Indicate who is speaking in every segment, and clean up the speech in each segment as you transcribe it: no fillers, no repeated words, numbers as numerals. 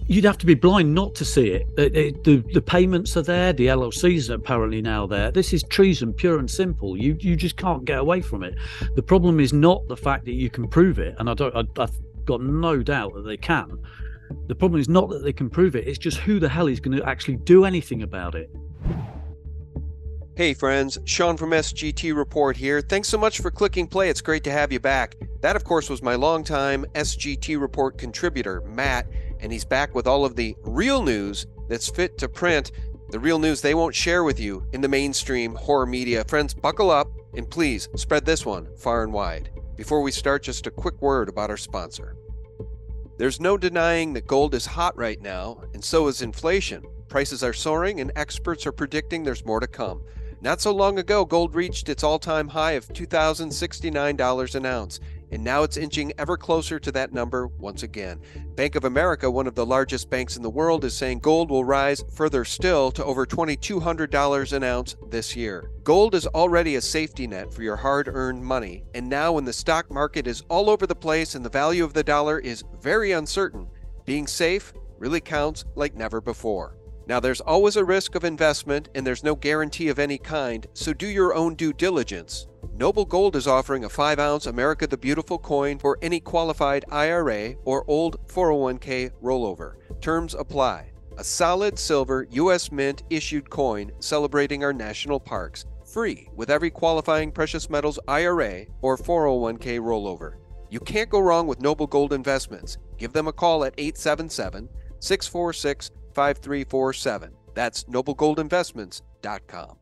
Speaker 1: You'd have to be blind not to see it. The payments are there. The LLCs are apparently now there. This is treason, pure and simple. You just can't get away from it. The problem is not the fact that you can prove it, and I've got no doubt that they can. The problem is not that they can prove it. It's just who the hell is going to actually do anything about it.
Speaker 2: Hey friends, Sean from SGT Report here. Thanks so much for clicking play. It's great to have you back. That, of course, was my longtime SGT Report contributor, Matt, and he's back with all of the real news that's fit to print, the real news they won't share with you in the mainstream horror media. Friends, buckle up and please spread this one far and wide. Before we start, just a quick word about our sponsor. There's no denying that gold is hot right now, and so is inflation. Prices are soaring, and experts are predicting there's more to come. Not so long ago, gold reached its all-time high of $2,069 an ounce, and now it's inching ever closer to that number once again. Bank of America, one of the largest banks in the world, is saying gold will rise further still to over $2,200 an ounce this year. Gold is already a safety net for your hard-earned money, and now when the stock market is all over the place and the value of the dollar is very uncertain, being safe really counts like never before. Now, there's always a risk of investment, and there's no guarantee of any kind, so do your own due diligence. Noble Gold is offering a 5-ounce America the Beautiful coin for any qualified IRA or old 401k rollover. Terms apply. A solid silver U.S. Mint issued coin celebrating our national parks, free with every qualifying precious metals IRA or 401k rollover. You can't go wrong with Noble Gold Investments. Give them a call at 877-646-5347. That's noblegoldinvestments.com.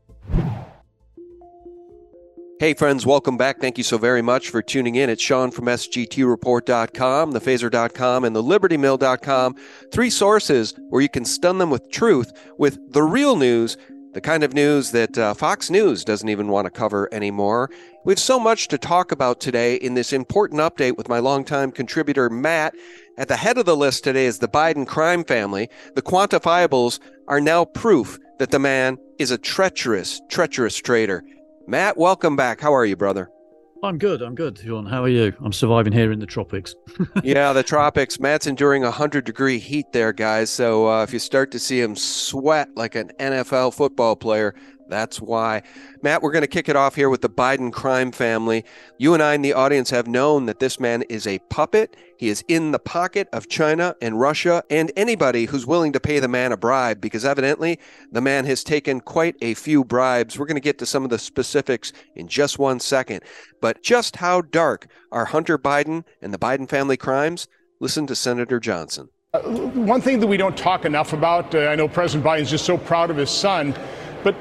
Speaker 2: Hey friends, welcome back. Thank you so very much for tuning in. It's Sean from SGTReport.com, thephaser.com, and thelibertymill.com. 3 sources where you can stun them with truth, with the real news, the kind of news that Fox News doesn't even want to cover anymore. We have so much to talk about today in this important update with my longtime contributor, Matt. At the head of the list today is the Biden crime family. The quantifiables are now proof that the man is a treacherous traitor. Matt, welcome back. How are you, brother?
Speaker 1: I'm good, Sean. How are you? I'm surviving here in the tropics.
Speaker 2: Yeah, the tropics. Matt's enduring 100-degree heat there, guys. So if you start to see him sweat like an NFL football player, that's why. Matt, we're going to kick it off here with the Biden crime family. You and I in the audience have known that this man is a puppet. He is in the pocket of China and Russia and anybody who's willing to pay the man a bribe, because evidently the man has taken quite a few bribes. We're going to get to some of the specifics in just one second. But just how dark are Hunter Biden and the Biden family crimes? Listen to Senator Johnson.
Speaker 3: One thing that we don't talk enough about, I know President Biden's just so proud of his son, but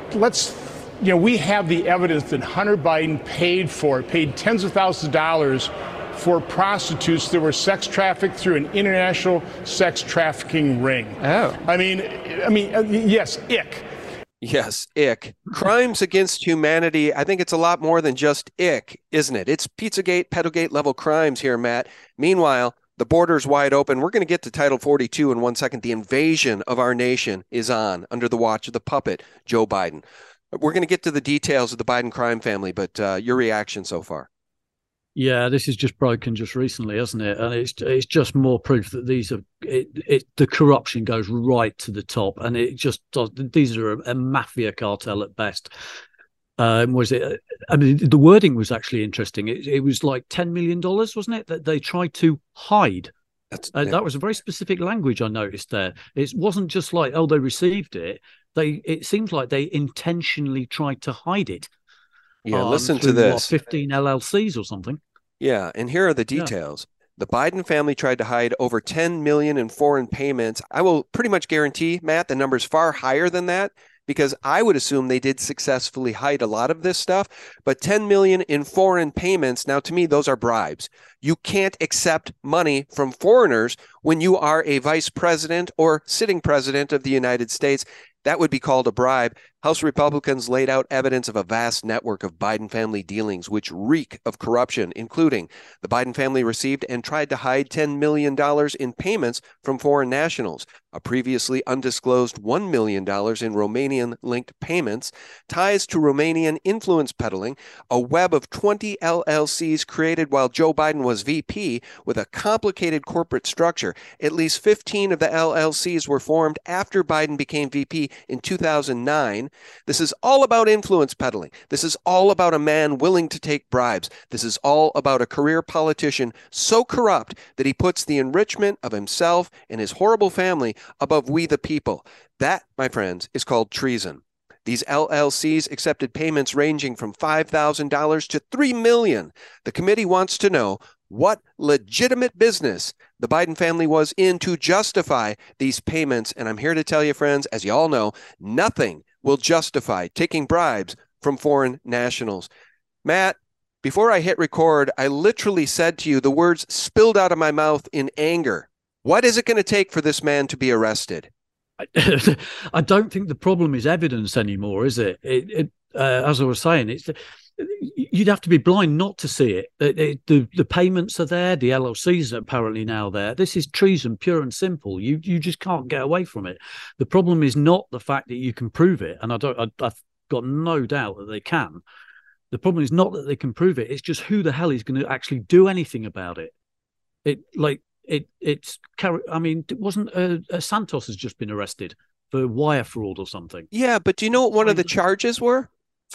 Speaker 3: we have the evidence that Hunter Biden paid tens of thousands of dollars for prostitutes that were sex trafficked through an international sex trafficking ring.
Speaker 2: Oh.
Speaker 3: I mean, yes, ick.
Speaker 2: Yes, ick. Crimes against humanity, I think it's a lot more than just ick, isn't it? It's Pizzagate, Pedogate level crimes here, Matt. Meanwhile, the border's wide open. We're going to get to Title 42 in 1 second. The invasion of our nation is on under the watch of the puppet, Joe Biden. We're going to get to the details of the Biden crime family, but your reaction so far?
Speaker 1: Yeah, this is just broken just recently, hasn't it? And it's just more proof that the corruption goes right to the top, and these are a mafia cartel at best. Was it? I mean, the wording was actually interesting. It was like $10 million, wasn't it, that they tried to hide? That was a very specific language I noticed there. It wasn't just like, oh, they received it. It seems like they intentionally tried to hide it.
Speaker 2: Yeah, listen to this.
Speaker 1: 15 LLCs or something.
Speaker 2: Yeah, and here are the details. The Biden family tried to hide over $10 million in foreign payments. I will pretty much guarantee, Matt, the number's far higher than that, because I would assume they did successfully hide a lot of this stuff. But $10 million in foreign payments, now to me, those are bribes. You can't accept money from foreigners when you are a vice president or sitting president of the United States. That would be called a bribe. House Republicans laid out evidence of a vast network of Biden family dealings which reek of corruption, including the Biden family received and tried to hide $10 million in payments from foreign nationals, a previously undisclosed $1 million in Romanian-linked payments, ties to Romanian influence peddling, a web of 20 LLCs created while Joe Biden was VP with a complicated corporate structure. At least 15 of the LLCs were formed after Biden became VP in 2009. This is all about influence peddling. This is all about a man willing to take bribes. This is all about a career politician so corrupt that he puts the enrichment of himself and his horrible family above we the people. That, my friends, is called treason. These LLCs accepted payments ranging from $5,000 to $3 million. The committee wants to know what legitimate business the Biden family was in to justify these payments. And I'm here to tell you, friends, as you all know, nothing will justify taking bribes from foreign nationals. Matt, before I hit record, I literally said to you, the words spilled out of my mouth in anger. What is it going to take for this man to be arrested?
Speaker 1: I don't think the problem is evidence anymore, is it? As I was saying, you'd have to be blind not to see it. The payments are there. The LLCs are apparently now there. This is treason, pure and simple. You just can't get away from it. The problem is not the fact that you can prove it, and I've got no doubt that they can. The problem is not that they can prove it. It's just who the hell is going to actually do anything about it. I mean, wasn't Santos has just been arrested for wire fraud or something?
Speaker 2: Yeah, but do you know what one of the charges were?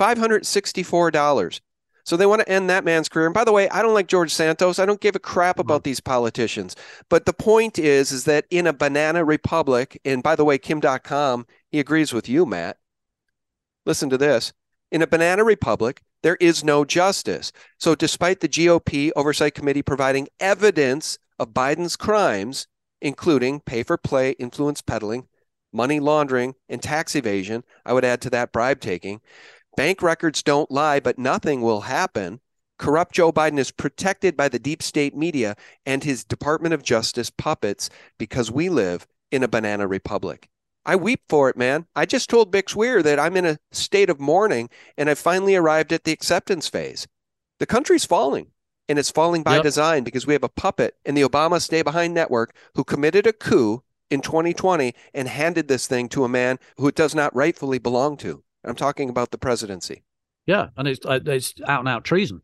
Speaker 2: $564. So they want to end that man's career. And by the way, I don't like George Santos. I don't give a crap about these politicians. But the point is that in a banana republic, and by the way, Kim.com, he agrees with you, Matt. Listen to this. In a banana republic, there is no justice. So despite the GOP Oversight Committee providing evidence of Biden's crimes, including pay-for-play influence peddling, money laundering, and tax evasion, I would add to that bribe taking, bank records don't lie, but nothing will happen. Corrupt Joe Biden is protected by the deep state media and his Department of Justice puppets because we live in a banana republic. I weep for it, man. I just told Bix Weir that I'm in a state of mourning and I've finally arrived at the acceptance phase. The country's falling, and it's falling by design because we have a puppet in the Obama Stay Behind network who committed a coup in 2020 and handed this thing to a man who it does not rightfully belong to. I'm talking about the presidency.
Speaker 1: Yeah, and it's out and out treason.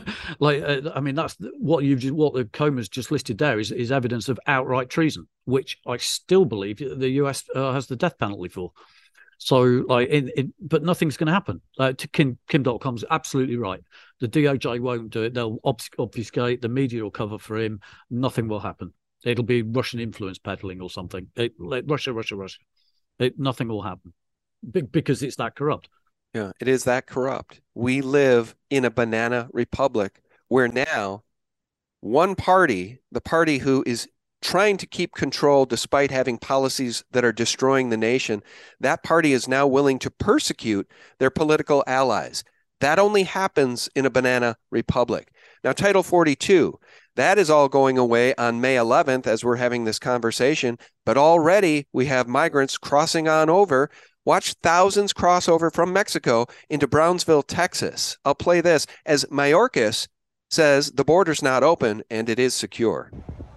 Speaker 1: I mean, that's what the Comer's just listed there is evidence of outright treason, which I still believe the US has the death penalty for. So, but nothing's going to happen. Kim.com's absolutely right. The DOJ won't do it. They'll obfuscate. The media will cover for him. Nothing will happen. It'll be Russian influence peddling or something. Russia. Nothing will happen because it's that corrupt.
Speaker 2: Yeah, it is that corrupt. We live in a banana republic where now one party, the party who is trying to keep control despite having policies that are destroying the nation, that party is now willing to persecute their political allies. That only happens in a banana republic. Now, Title 42, that is all going away on May 11th as we're having this conversation, but already we have migrants crossing on over. Watch thousands cross over from Mexico into Brownsville, Texas. I'll play this as Mayorkas says the border's not open and it is secure.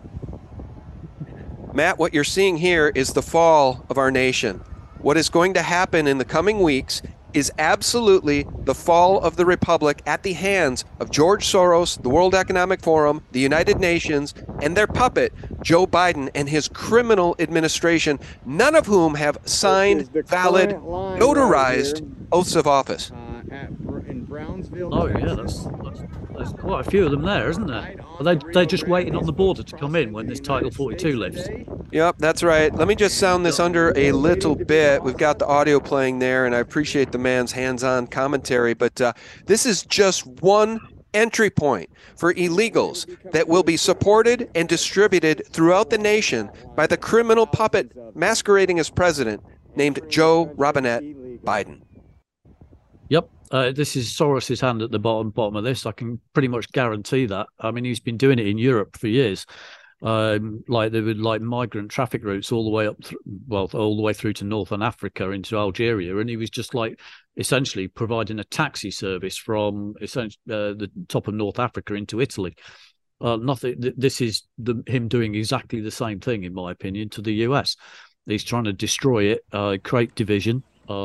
Speaker 2: Matt, what you're seeing here is the fall of our nation. What is going to happen in the coming weeks is absolutely the fall of the republic at the hands of George Soros, the World Economic Forum, the United Nations, and their puppet, Joe Biden, and his criminal administration, none of whom have signed valid, notarized oaths of office.
Speaker 4: In Brownsville,
Speaker 1: oh, yeah, there's quite a few of them there, isn't there? Are they're just waiting on the border to come in when this Title 42 lifts.
Speaker 2: Yep, that's right. Let me just sound this under a little bit. We've got the audio playing there, and I appreciate the man's hands-on commentary, but this is just one entry point for illegals that will be supported and distributed throughout the nation by the criminal puppet masquerading as president named Joe Robinette Biden.
Speaker 1: Yep. This is Soros's hand at the bottom of this. I can pretty much guarantee that. I mean, he's been doing it in Europe for years. Like there were like migrant traffic routes all the way all the way through to northern Africa into Algeria, and he was just like essentially providing a taxi service from essentially the top of North Africa into Italy. Nothing. This is him doing exactly the same thing, in my opinion, to the US. He's trying to destroy it, create division.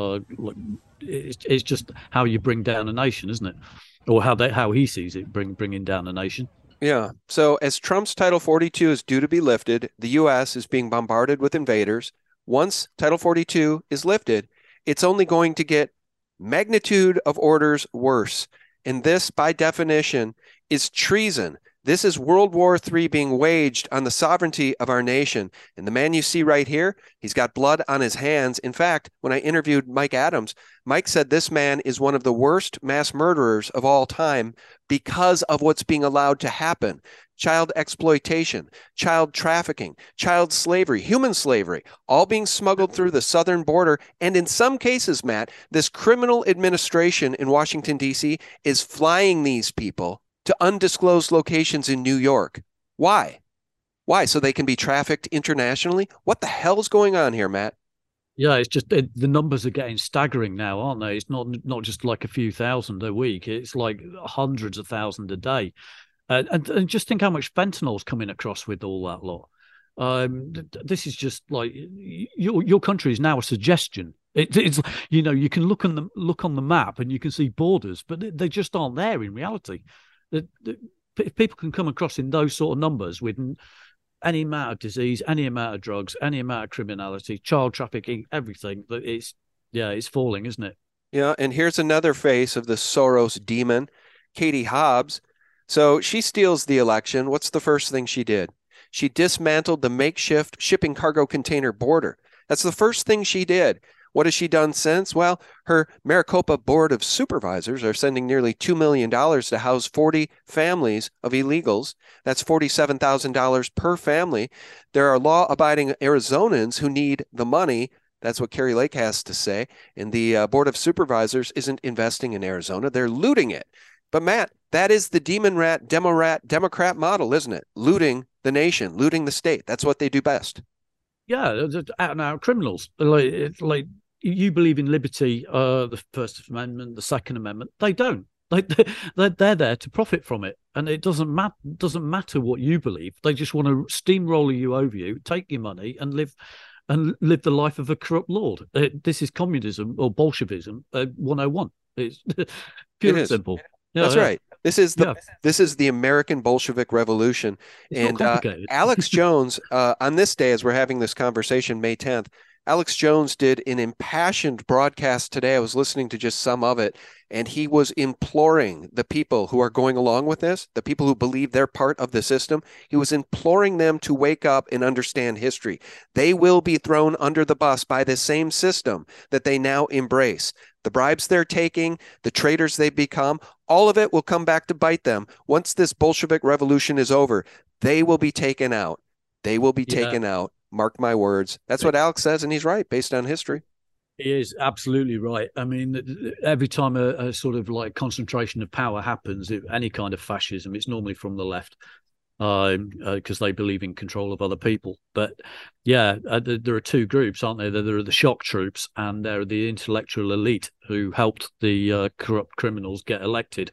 Speaker 1: It's just how you bring down a nation, isn't it? Or how he sees it, bringing down a nation.
Speaker 2: Yeah. So as Trump's Title 42 is due to be lifted, the U.S. is being bombarded with invaders. Once Title 42 is lifted, it's only going to get magnitude of orders worse. And this, by definition, is treason. This is World War III being waged on the sovereignty of our nation. And the man you see right here, he's got blood on his hands. In fact, when I interviewed Mike Adams, Mike said this man is one of the worst mass murderers of all time because of what's being allowed to happen. Child exploitation, child trafficking, child slavery, human slavery, all being smuggled through the southern border. And in some cases, Matt, this criminal administration in Washington, D.C. is flying these people to undisclosed locations in New York. Why? Why? So they can be trafficked internationally? What the hell's going on here, Matt?
Speaker 1: Yeah, it's just the numbers are getting staggering now, aren't they? It's not just like a few thousand a week. It's like hundreds of thousands a day. And just think how much fentanyl's coming across with all that lot. This is just like your country is now a suggestion. It's you can look on the map and you can see borders, but they just aren't there in reality. If people can come across in those sort of numbers with any amount of disease, any amount of drugs, any amount of criminality, child trafficking, everything, it's falling, isn't it?
Speaker 2: Yeah, and here's another face of the Soros demon, Katie Hobbs. So she steals the election. What's the first thing she did? She dismantled the makeshift shipping cargo container border. That's the first thing she did. What has she done since? Well, her Maricopa Board of Supervisors are sending nearly $2 million to house 40 families of illegals. That's $47,000 per family. There are law-abiding Arizonans who need the money. That's what Kari Lake has to say. And the Board of Supervisors isn't investing in Arizona. They're looting it. But Matt, that is the demon rat, Democrat model, isn't it? Looting the nation, looting the state. That's what they do best.
Speaker 1: Yeah, out and out criminals. Like you believe in liberty, the First Amendment, the Second Amendment. They don't. Like they're there to profit from it, and it doesn't matter what you believe. They just want to steamroller you over you, take your money, and live the life of a corrupt lord. This is communism or Bolshevism 101. It's pure and simple. Yeah,
Speaker 2: that's right. This is the American Bolshevik Revolution.
Speaker 1: It's
Speaker 2: and Alex Jones, on this day, as we're having this conversation, May 10th, Alex Jones did an impassioned broadcast today. I was listening to just some of it, and he was imploring the people who are going along with this, the people who believe they're part of the system, he was imploring them to wake up and understand history. They will be thrown under the bus by the same system that they now embrace. The bribes they're taking, the traitors they've become, all of it will come back to bite them. Once this Bolshevik revolution is over, they will be taken out. They will be taken out. Mark my words. That's what Alex says, and he's right, based on history.
Speaker 1: He is absolutely right. I mean, every time a sort of like concentration of power happens, any kind of fascism, it's normally from the left, because they believe in control of other people. But yeah, there are two groups, aren't there? There are the shock troops, and there are the intellectual elite who helped the corrupt criminals get elected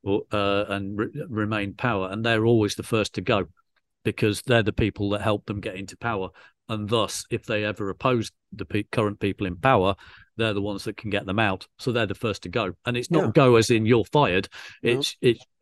Speaker 1: and remain power, and they're always the first to go, because they're the people that help them get into power. And thus, if they ever oppose the current people in power, they're the ones that can get them out. So they're the first to go. And it's not go as in you're fired. It's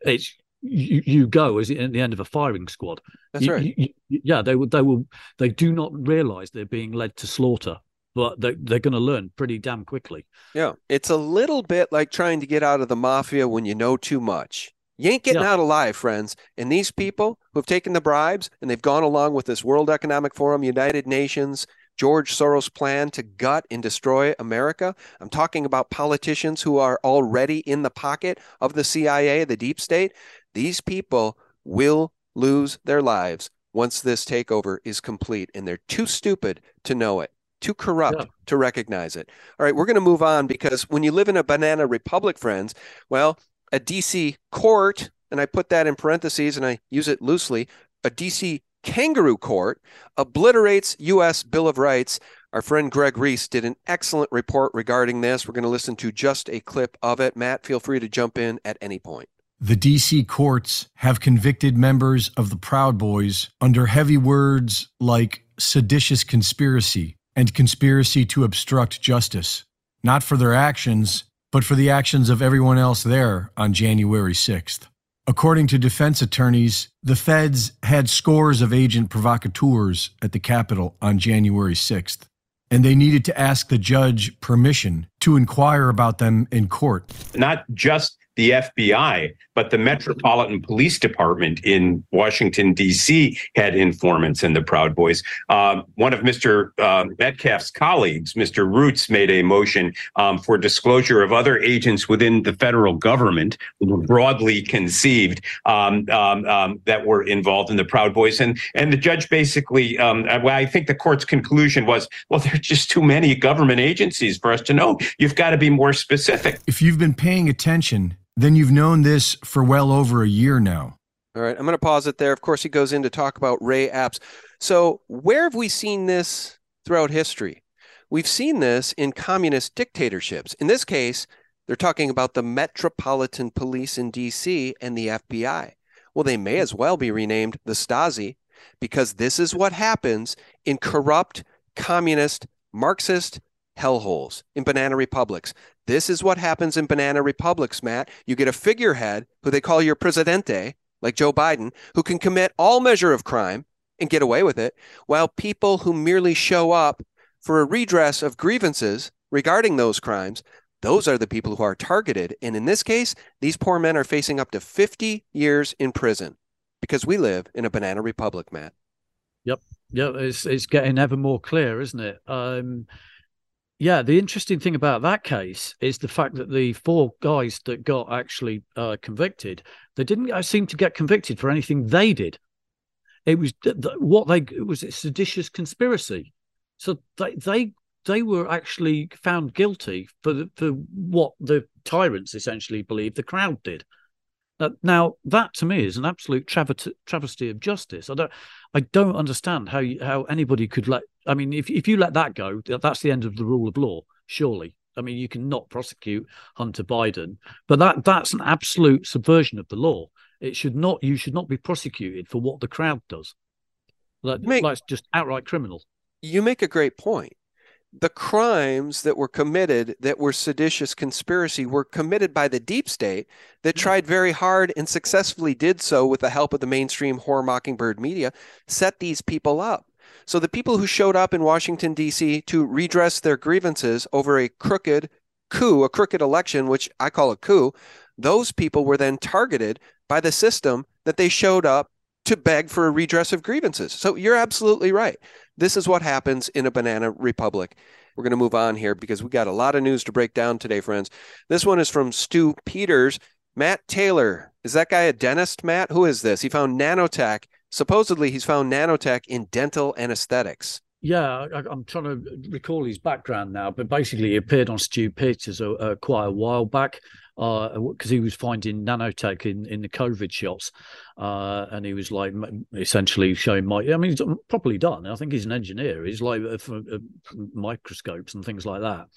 Speaker 1: you go as at the end of a firing squad.
Speaker 2: That's right.
Speaker 1: They do not realize they're being led to slaughter, but they're going to learn pretty damn quickly.
Speaker 2: Yeah. It's a little bit like trying to get out of the mafia when you know too much. You ain't getting out alive, friends. And these people who have taken the bribes and they've gone along with this World Economic Forum, United Nations, George Soros plan to gut and destroy America. I'm talking about politicians who are already in the pocket of the CIA, the deep state. These people will lose their lives once this takeover is complete, and they're too stupid to know it, too corrupt to recognize it. All right, we're going to move on, because when you live in a banana republic, friends, well, a DC court, and I put that in parentheses and I use it loosely, a DC kangaroo court, obliterates U.S. Bill of Rights. Our friend Greg Reese did an excellent report regarding this. We're going to listen to just a clip of it. Matt, feel free to jump in at any point.
Speaker 5: The D.C. courts have convicted members of the Proud Boys under heavy words like seditious conspiracy and conspiracy to obstruct justice, not for their actions, but for the actions of everyone else there on January 6th. According to defense attorneys, the feds had scores of agent provocateurs at the Capitol on January 6th, and they needed to ask the judge permission to inquire about them in court.
Speaker 6: Not just the FBI, but the Metropolitan Police Department in Washington, D.C. had informants in the Proud Boys. One of Mr. Metcalf's colleagues, Mr. Roots, made a motion for disclosure of other agents within the federal government, broadly conceived, that were involved in the Proud Boys. And the judge basically, I think the court's conclusion was, well, there are just too many government agencies for us to know. You've got to be more specific.
Speaker 5: If you've been paying attention, then you've known this for well over a year now.
Speaker 2: All right, I'm going to pause it there. Of course, he goes in to talk about Ray Epps. So where have we seen this throughout history? We've seen this in communist dictatorships. In this case, they're talking about the Metropolitan Police in D.C. and the FBI. Well, they may as well be renamed the Stasi, because this is what happens in corrupt, communist, Marxist hellholes, in banana republics. This is what happens in banana republics, Matt. You get a figurehead who they call your presidente, like Joe Biden, who can commit all measure of crime and get away with it, while people who merely show up for a redress of grievances regarding those crimes, those are the people who are targeted. And in this case, these poor men are facing up to 50 years in prison because we live in a banana republic, Matt.
Speaker 1: Yep. It's getting ever more clear, isn't it? Yeah, the interesting thing about that case is the fact that the four guys that got actually convicted, they didn't seem to get convicted for anything they did. It was it was a seditious conspiracy. So they were actually found guilty for what the tyrants essentially believed the crowd did. Now, that to me is an absolute travesty of justice. I don't understand how anybody could let. I mean, if you let that go, that's the end of the rule of law. Surely, I mean, you can not prosecute Hunter Biden, but that's an absolute subversion of the law. You should not be prosecuted for what the crowd does. That's just outright criminal.
Speaker 2: You make a great point. The crimes that were committed that were seditious conspiracy were committed by the deep state that tried very hard and successfully did so with the help of the mainstream whore mockingbird media, set these people up. So the people who showed up in Washington, D.C. to redress their grievances over a crooked coup, a crooked election, which I call a coup, those people were then targeted by the system that they showed up to beg for a redress of grievances. So you're absolutely right. This is what happens in a banana republic. We're going to move on here because we got a lot of news to break down today, friends. This one is from Stu Peters. Matt Taylor. Is that guy a dentist, Matt? Who is this? He found nanotech. Supposedly, he's found nanotech in dental anesthetics.
Speaker 1: Yeah, I'm trying to recall his background now, but basically he appeared on Stu Peters quite a while back because he was finding nanotech in the COVID shots, and he was like essentially showing he's properly done. I think he's an engineer. He's like for microscopes and things like that.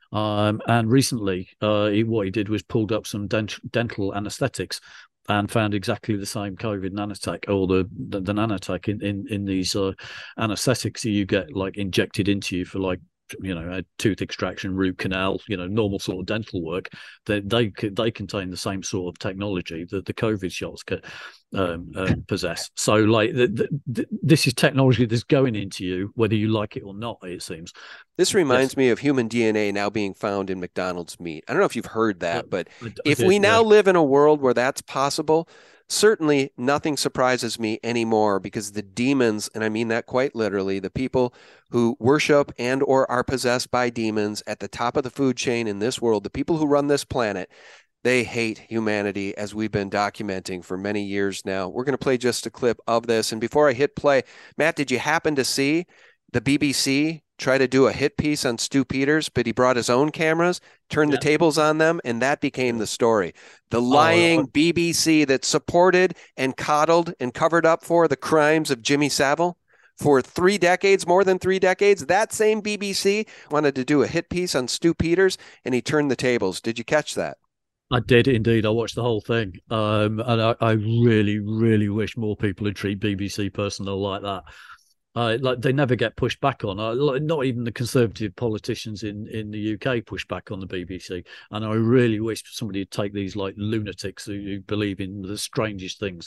Speaker 1: And recently, what he did was pulled up some dental anesthetics and found exactly the same COVID nanotech, or the nanotech in these anesthetics that you get like injected into you for like, a tooth extraction, root canal, normal sort of dental work. They contain the same sort of technology that the COVID shots possess. So like this is technology that's going into you, whether you like it or not, it seems.
Speaker 2: This reminds me of human DNA now being found in McDonald's meat. I don't know if you've heard that, but if we now live in a world where that's possible, certainly nothing surprises me anymore, because the demons, and I mean that quite literally, the people who worship and or are possessed by demons at the top of the food chain in this world, the people who run this planet, they hate humanity, as we've been documenting for many years now. We're going to play just a clip of this. And before I hit play, Matt, did you happen to see the BBC tried to do a hit piece on Stu Peters, but he brought his own cameras, turned the tables on them, and that became the story. The lying BBC that supported and coddled and covered up for the crimes of Jimmy Savile for 3 decades, more than 3 decades, that same BBC wanted to do a hit piece on Stu Peters, and he turned the tables. Did you catch that?
Speaker 1: I did indeed. I watched the whole thing. And I really, really wish more people would treat BBC personnel like that. Like they never get pushed back on. Not even the conservative politicians in the UK push back on the BBC. And I really wish somebody would take these like lunatics who believe in the strangest things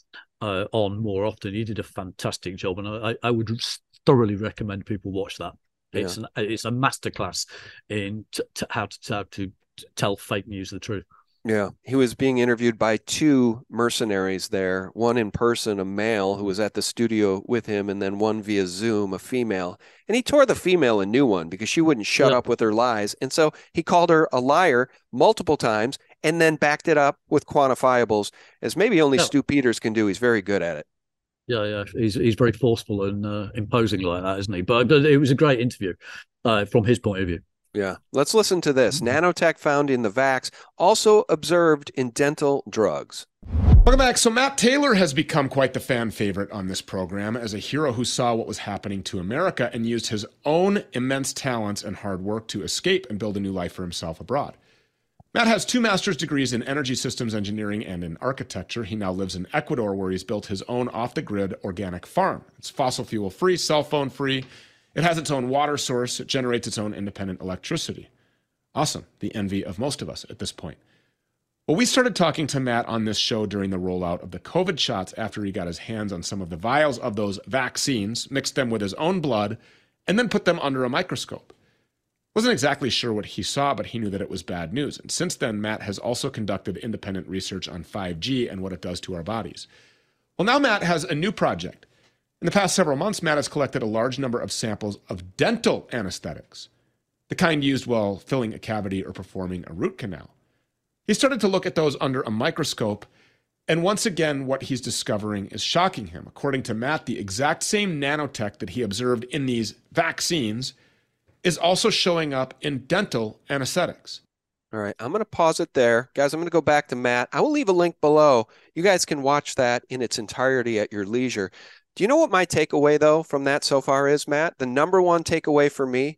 Speaker 1: on more often. He did a fantastic job, and I would thoroughly recommend people watch that. It's a masterclass in how to tell fake news the truth.
Speaker 2: Yeah, he was being interviewed by 2 mercenaries there, one in person, a male who was at the studio with him, and then one via Zoom, a female. And he tore the female a new one because she wouldn't shut up with her lies. And so he called her a liar multiple times and then backed it up with quantifiables, as maybe only Stu Peters can do. He's very good at it.
Speaker 1: Yeah. He's very forceful and imposing like that, isn't he? But it was a great interview from his point of view.
Speaker 2: Yeah. Let's listen to this. Nanotech found in the vax, also observed in dental drugs.
Speaker 3: Welcome back. So Matt Taylor has become quite the fan favorite on this program as a hero who saw what was happening to America and used his own immense talents and hard work to escape and build a new life for himself abroad. Matt has 2 master's degrees in energy systems engineering and in architecture. He now lives in Ecuador, where he's built his own off-the-grid organic farm. It's fossil fuel free, cell phone free. It has its own water source. It generates its own independent electricity. Awesome. The envy of most of us at this point. Well, we started talking to Matt on this show during the rollout of the COVID shots after he got his hands on some of the vials of those vaccines, mixed them with his own blood, and then put them under a microscope. Wasn't exactly sure what he saw, but he knew that it was bad news. And since then, Matt has also conducted independent research on 5G and what it does to our bodies. Well, now Matt has a new project. In the past several months, Matt has collected a large number of samples of dental anesthetics, the kind used while filling a cavity or performing a root canal. He started to look at those under a microscope, and once again, what he's discovering is shocking him. According to Matt, the exact same nanotech that he observed in these vaccines is also showing up in dental anesthetics.
Speaker 2: All right, I'm going to pause it there. Guys, I'm going to go back to Matt. I will leave a link below. You guys can watch that in its entirety at your leisure. Do you know what my takeaway, though, from that so far is, Matt? The number one takeaway for me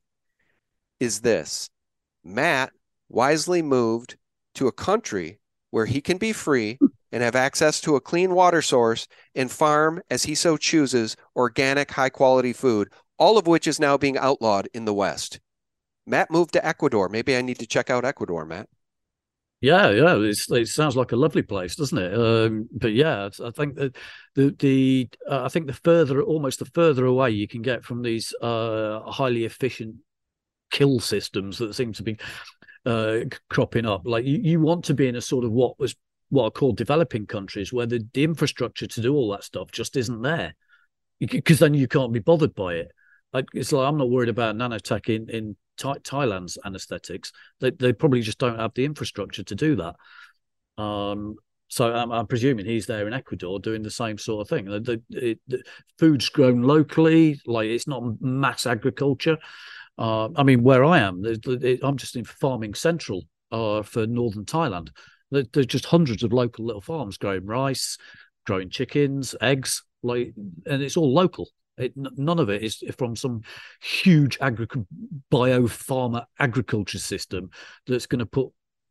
Speaker 2: is this. Matt wisely moved to a country where he can be free and have access to a clean water source and farm, as he so chooses, organic, high-quality food, all of which is now being outlawed in the West. Matt moved to Ecuador. Maybe I need to check out Ecuador, Matt.
Speaker 1: Yeah, it sounds like a lovely place, doesn't it? But yeah, I think that I think the further away you can get from these highly efficient kill systems that seem to be cropping up, like you want to be in a sort of what are called developing countries where the infrastructure to do all that stuff just isn't there, because then you can't be bothered by it. It's like I'm not worried about nanotech in Thailand's anesthetics. They probably just don't have the infrastructure to do that. So I'm presuming he's there in Ecuador doing the same sort of thing. The food's grown locally, like it's not mass agriculture. I mean, where I am, I'm just in farming central for northern Thailand. There's just hundreds of local little farms growing rice, growing chickens, eggs, and it's all local. None of it is from some huge bio-pharma agriculture system that's going to put,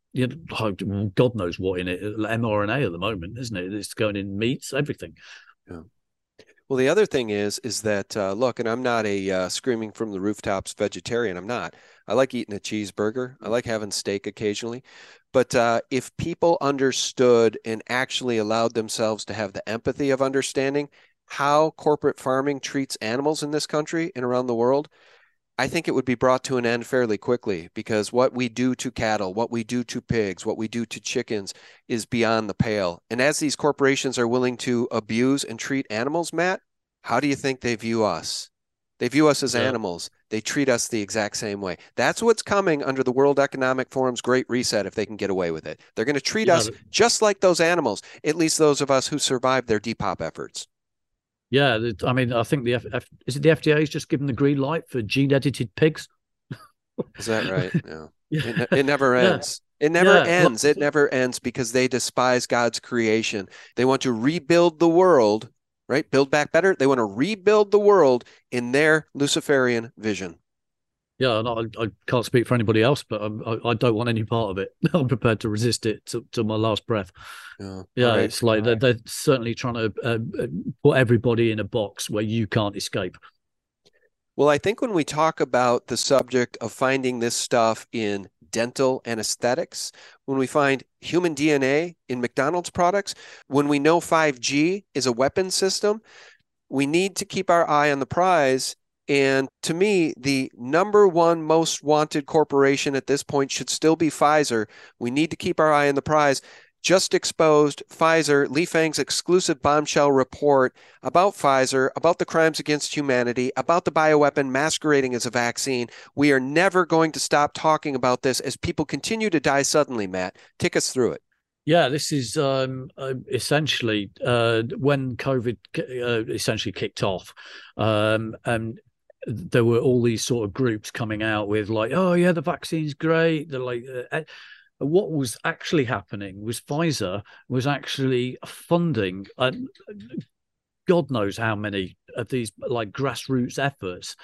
Speaker 1: God knows what in it, mRNA at the moment, isn't it? It's going in meats, everything.
Speaker 2: Yeah. Well, the other thing is that, look, and I'm not a screaming from the rooftops vegetarian. I'm not. I like eating a cheeseburger. I like having steak occasionally. But if people understood and actually allowed themselves to have the empathy of understanding how corporate farming treats animals in this country and around the world, I think it would be brought to an end fairly quickly, because what we do to cattle, what we do to pigs, what we do to chickens is beyond the pale. And as these corporations are willing to abuse and treat animals, Matt, how do you think they view us? They view us as animals. They treat us the exact same way. That's what's coming under the World Economic Forum's Great Reset if they can get away with it. They're going to treat us just like those animals, at least those of us who survived their depop efforts.
Speaker 1: Yeah, I mean, I think is it the FDA is just given the green light for gene-edited pigs?
Speaker 2: Is that right? Yeah.
Speaker 1: Yeah,
Speaker 2: It never
Speaker 1: yeah,
Speaker 2: ends. It never
Speaker 1: yeah. Like,
Speaker 2: ends. It never ends because they despise God's creation. They want to rebuild the world, right? Build back better. They want to rebuild the world in their Luciferian vision.
Speaker 1: yeah, and I can't speak for anybody else, but I don't want any part of it. I'm prepared to resist it to my last breath.
Speaker 2: Yeah.
Speaker 1: Yeah,
Speaker 2: All right.
Speaker 1: it's like they're certainly trying to put everybody in a box where you can't escape.
Speaker 2: Well, I think when we talk about the subject of finding this stuff in dental anesthetics, when we find human DNA in McDonald's products, when we know 5G is a weapon system, we need to keep our eye on the prize. And to me, the number one most wanted corporation at this point should still be Pfizer. We need to keep our eye on the prize. Just exposed Pfizer, Li Fang's exclusive bombshell report about Pfizer, about the crimes against humanity, about the bioweapon masquerading as a vaccine. We are never going to stop talking about this as people continue to die suddenly, Matt. Take us through it.
Speaker 1: Yeah, this is essentially when COVID essentially kicked off, and there were all these sort of groups coming out with like, oh yeah, the vaccine's great. They're like, what was actually happening was Pfizer was actually funding God knows how many of these like grassroots efforts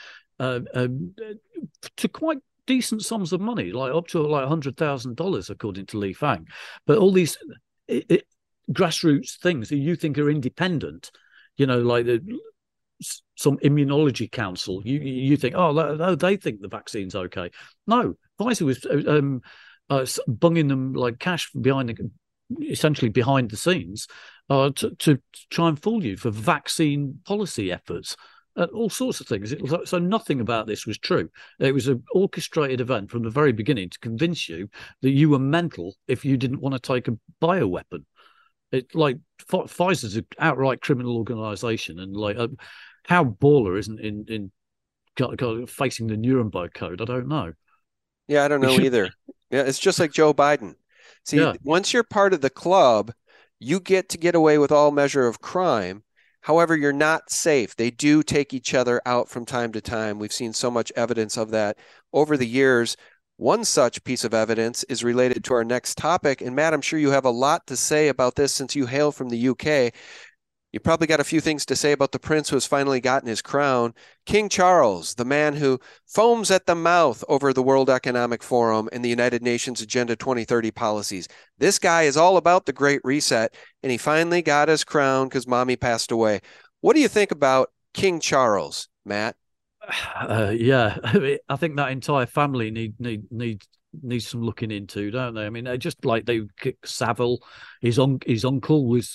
Speaker 1: to quite decent sums of money, like up to like $100,000 according to Li Fang. But all these grassroots things that you think are independent, like some immunology council, you think, oh, they think the vaccine's okay. No, Pfizer was bunging them like cash essentially behind the scenes to try and fool you for vaccine policy efforts. All sorts of things. So nothing about this was true. It was an orchestrated event from the very beginning to convince you that you were mental if you didn't want to take a bioweapon. It like Pfizer's an outright criminal organization, and like how baller isn't in facing the Nuremberg Code? I don't know.
Speaker 2: Yeah, I don't know either. Yeah, it's just like Joe Biden. See, once you're part of the club, you get away with all measure of crime. However, you're not safe. They do take each other out from time to time. We've seen so much evidence of that over the years. One such piece of evidence is related to our next topic. And Matt, I'm sure you have a lot to say about this since you hail from the UK. You probably got a few things to say about the prince who has finally gotten his crown. King Charles, the man who foams at the mouth over the World Economic Forum and the United Nations Agenda 2030 policies. This guy is all about the Great Reset, and he finally got his crown because mommy passed away. What do you think about King Charles, Matt?
Speaker 1: Yeah, I think that entire family needs some looking into, don't they? I mean, just like they kicked Savile, his uncle was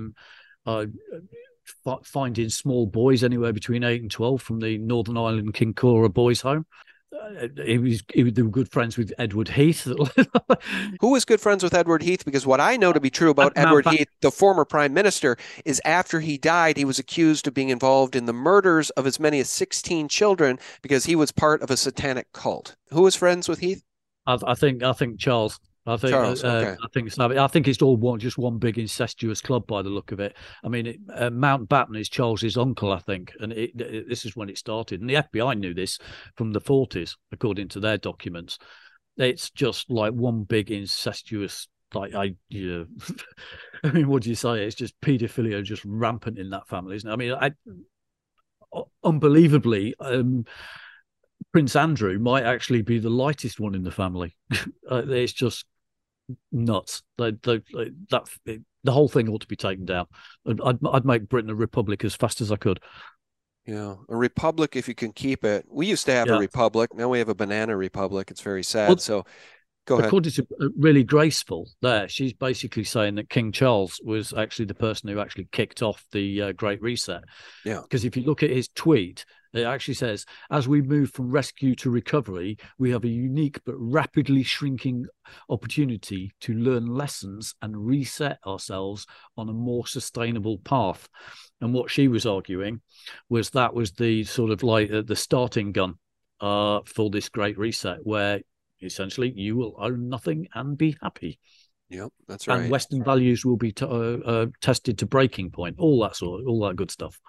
Speaker 1: finding small boys anywhere between 8 and 12 from the Northern Ireland Kincora boys' home. They were good friends with Edward Heath.
Speaker 2: Who was good friends with Edward Heath? Because what I know to be true about Edward Heath, the former prime minister, is after he died, he was accused of being involved in the murders of as many as 16 children because he was part of a satanic cult. Who was friends with Heath?
Speaker 1: I think Charles. I think
Speaker 2: Charles, okay.
Speaker 1: I think it's all just one big incestuous club by the look of it. I mean, Mountbatten is Charles's uncle, I think, and this is when it started. And the FBI knew this from the 40s, according to their documents. It's just like one big incestuous, I mean, what do you say? It's just paedophilia just rampant in that family, isn't it? I mean, unbelievably. Prince Andrew might actually be the lightest one in the family. It's just nuts. The whole thing ought to be taken down. I'd make Britain a republic as fast as I could.
Speaker 2: Yeah, a republic if you can keep it. We used to have a republic. Now we have a banana republic. It's very sad. Well, so go ahead.
Speaker 1: According to Really Graceful, she's basically saying that King Charles was actually the person who actually kicked off the Great Reset.
Speaker 2: Yeah.
Speaker 1: Because if you look at his tweet, it actually says, as we move from rescue to recovery, we have a unique but rapidly shrinking opportunity to learn lessons and reset ourselves on a more sustainable path. And what she was arguing was that was the sort of like the starting gun for this Great Reset, where essentially you will own nothing and be happy.
Speaker 2: Yep, that's right.
Speaker 1: And Western values will be tested to breaking point, all that good stuff.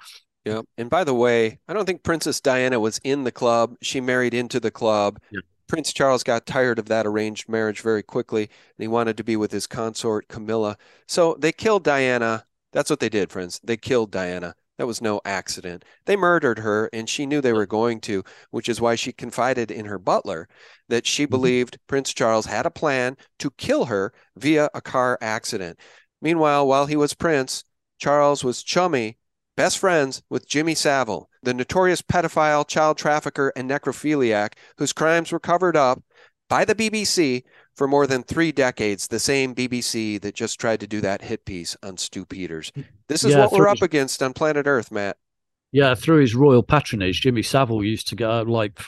Speaker 2: Yeah. And by the way, I don't think Princess Diana was in the club. She married into the club.
Speaker 1: Yeah.
Speaker 2: Prince Charles got tired of that arranged marriage very quickly, and he wanted to be with his consort, Camilla. So they killed Diana. That's what they did, friends. They killed Diana. That was no accident. They murdered her, and she knew they were going to, which is why she confided in her butler that she believed Prince Charles had a plan to kill her via a car accident. Meanwhile, while he was prince, Charles was chummy, best friends with Jimmy Savile, the notorious pedophile, child trafficker, and necrophiliac whose crimes were covered up by the BBC for more than 3 decades, the same BBC that just tried to do that hit piece on Stu Peters. This is what we're up against on planet Earth, Matt.
Speaker 1: Yeah, through his royal patronage, Jimmy Savile used to go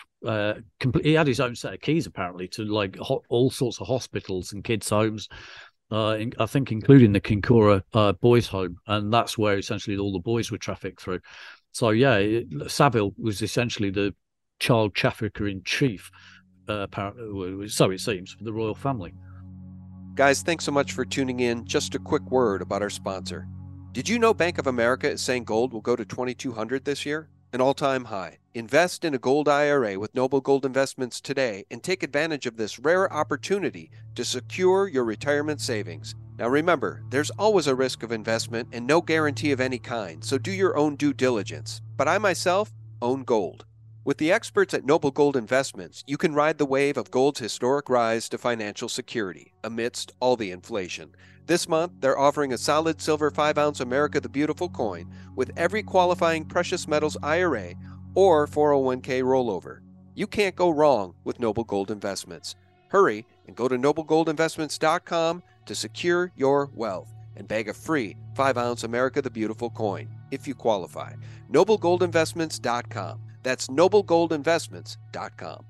Speaker 1: he had his own set of keys apparently to all sorts of hospitals and kids' homes. I think including the Kincora boys' home, and that's where essentially all the boys were trafficked through. So yeah, Savile was essentially the child trafficker in chief, apparently, so it seems, for the royal family.
Speaker 2: Guys, thanks so much for tuning in. Just a quick word about our sponsor. Did you know Bank of America is saying gold will go to $2,200 this year? An all-time high. Invest in a gold IRA with Noble Gold Investments today and take advantage of this rare opportunity to secure your retirement savings. Now remember, there's always a risk of investment and no guarantee of any kind, so do your own due diligence. But I myself own gold. With the experts at Noble Gold Investments, you can ride the wave of gold's historic rise to financial security amidst all the inflation. This month, they're offering a solid silver 5-ounce America the Beautiful coin with every qualifying precious metals IRA or 401k rollover. You can't go wrong with Noble Gold Investments. Hurry and go to noblegoldinvestments.com to secure your wealth and bag a free 5-ounce America the Beautiful coin if you qualify. noblegoldinvestments.com. That's noblegoldinvestments.com.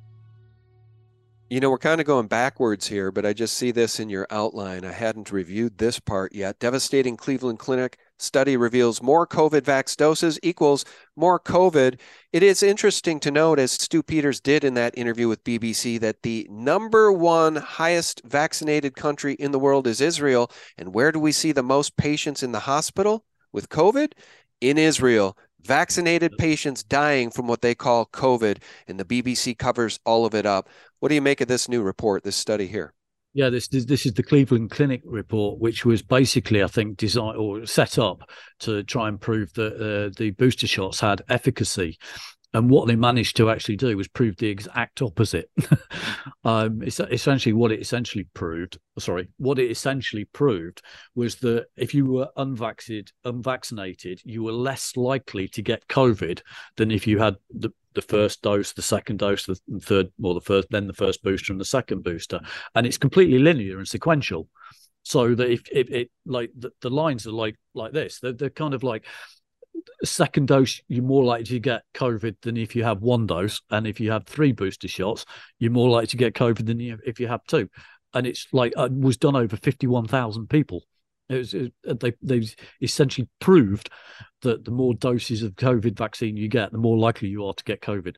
Speaker 2: You know, we're kind of going backwards here, but I just see this in your outline. I hadn't reviewed this part yet. Devastating Cleveland Clinic study reveals more COVID vax doses equals more COVID. It is interesting to note, as Stu Peters did in that interview with BBC, that the number one highest vaccinated country in the world is Israel. And where do we see the most patients in the hospital with COVID? In Israel. Vaccinated patients dying from what they call COVID, and the BBC covers all of it up. What do you make of this new report, this study here?
Speaker 1: Yeah, this is the Cleveland Clinic report, which was basically, I think, designed or set up to try and prove that the booster shots had efficacy. And what they managed to actually do was prove the exact opposite. Essentially, what it essentially proved was that if you were unvaccinated, you were less likely to get COVID than if you had the first dose, the second dose, the third, or the first booster and the second booster. And it's completely linear and sequential. So that if it like the lines are like this, they're kind of like, second dose, you're more likely to get COVID than if you have one dose, and if you have 3 booster shots, you're more likely to get COVID than if you have 2. And it's like was done over 51,000 people. They essentially proved that the more doses of COVID vaccine you get, the more likely you are to get COVID.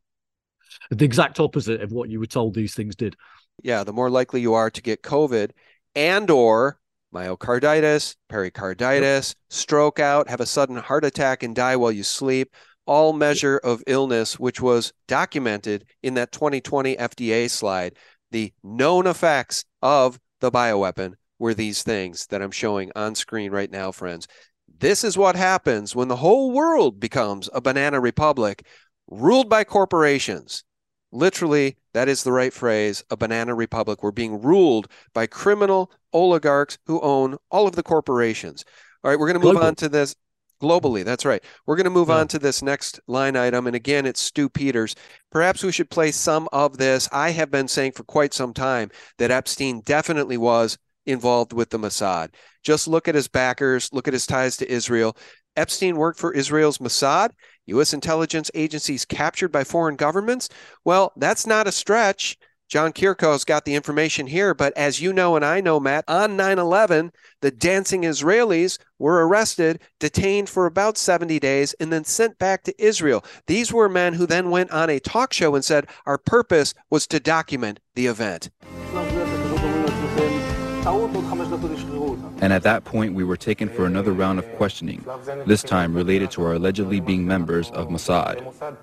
Speaker 1: The exact opposite of what you were told these things did.
Speaker 2: Yeah, the more likely you are to get COVID and or myocarditis, pericarditis, stroke out, have a sudden heart attack and die while you sleep, all measure of illness, which was documented in that 2020 FDA slide. The known effects of the bioweapon were these things that I'm showing on screen right now, friends. This is what happens when the whole world becomes a banana republic ruled by corporations. Literally, that is the right phrase, a banana republic. We're being ruled by criminal oligarchs who own all of the corporations. All right, we're going to move on to this globally. That's right. We're going to move on to this next line item. And again, it's Stu Peters. Perhaps we should play some of this. I have been saying for quite some time that Epstein definitely was involved with the Mossad. Just look at his backers, look at his ties to Israel. Epstein worked for Israel's Mossad, U.S. intelligence agencies captured by foreign governments. Well, that's not a stretch. John Kirko's got the information here, but as you know and I know, Matt, on 9/11, the dancing Israelis were arrested, detained for about 70 days, and then sent back to Israel. These were men who then went on a talk show and said, our purpose was to document the event.
Speaker 7: And at that point, we were taken for another round of questioning, this time related to our allegedly being members of Mossad.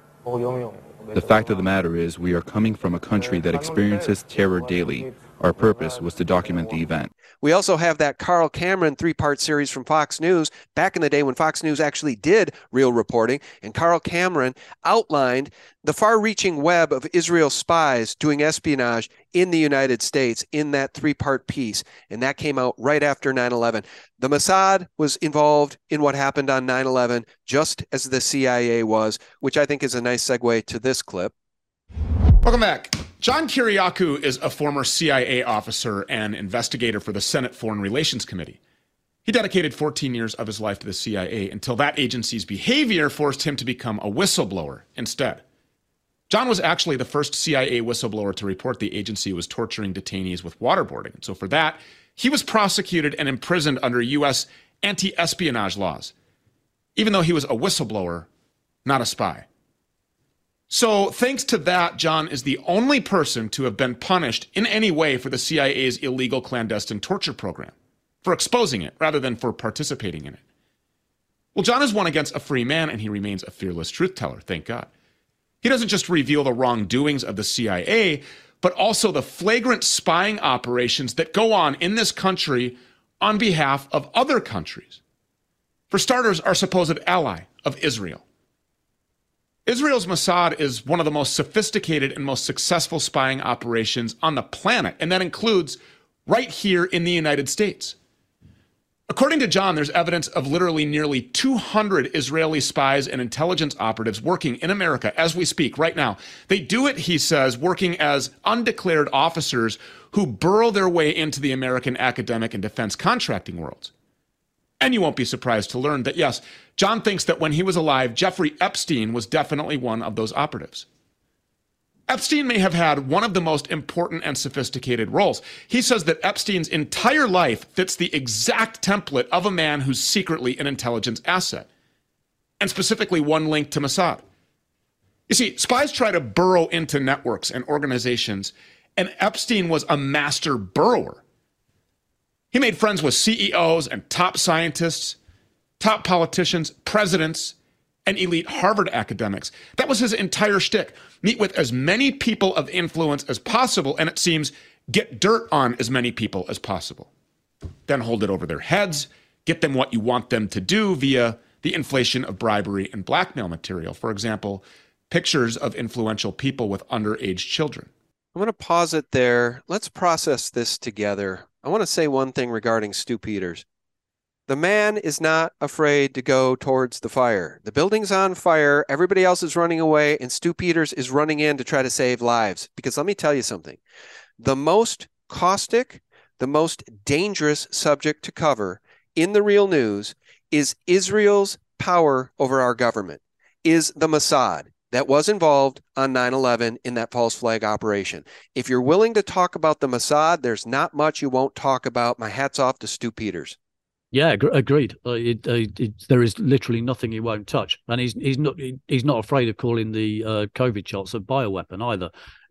Speaker 7: The fact of the matter is, we are coming from a country that experiences terror daily. Our purpose was to document the event.
Speaker 2: We also have that Carl Cameron 3-part series from Fox News back in the day when Fox News actually did real reporting. And Carl Cameron outlined the far-reaching web of Israel spies doing espionage in the United States in that 3-part piece. And that came out right after 9/11. The Mossad was involved in what happened on 9/11, just as the CIA was, which I think is a nice segue to this clip.
Speaker 3: Welcome back. John Kiriakou is a former CIA officer and investigator for the Senate Foreign Relations Committee. He dedicated 14 years of his life to the CIA until that agency's behavior forced him to become a whistleblower instead. John was actually the first CIA whistleblower to report the agency was torturing detainees with waterboarding. And so for that, he was prosecuted and imprisoned under U.S. anti-espionage laws, even though he was a whistleblower, not a spy. So thanks to that, John is the only person to have been punished in any way for the CIA's illegal clandestine torture program, for exposing it rather than for participating in it. Well, John is one against a free man, and he remains a fearless truth teller, thank God. He doesn't just reveal the wrongdoings of the CIA, but also the flagrant spying operations that go on in this country on behalf of other countries. For starters, our supposed ally of Israel. Israel's Mossad is one of the most sophisticated and most successful spying operations on the planet, and that includes right here in the United States. According to John, there's evidence of literally nearly 200 Israeli spies and intelligence operatives working in America as we speak right now. They do it, he says, working as undeclared officers who burrow their way into the American academic and defense contracting worlds. And you won't be surprised to learn that, yes, John thinks that when he was alive, Jeffrey Epstein was definitely one of those operatives. Epstein may have had one of the most important and sophisticated roles. He says that Epstein's entire life fits the exact template of a man who's secretly an intelligence asset, and specifically one linked to Mossad. You see, spies try to burrow into networks and organizations, and Epstein was a master burrower. He made friends with CEOs and top scientists, top politicians, presidents, and elite Harvard academics. That was his entire shtick. Meet with as many people of influence as possible, and it seems get dirt on as many people as possible. Then hold it over their heads, get them what you want them to do via the inflation of bribery and blackmail material. For example, pictures of influential people with underage children.
Speaker 2: I'm going to pause it there. Let's process this together. I want to say one thing regarding Stu Peters. The man is not afraid to go towards the fire. The building's on fire, everybody else is running away, and Stu Peters is running in to try to save lives. Because let me tell you something. The most caustic, the most dangerous subject to cover in the real news is Israel's power over our government, is the Mossad that was involved on 9/11 in that false flag operation. If you're willing to talk about the Mossad, there's not much you won't talk about. My hat's off to Stu Peters.
Speaker 1: Yeah, agreed. There is literally nothing he won't touch, and he's not afraid of calling the COVID shots a bioweapon either.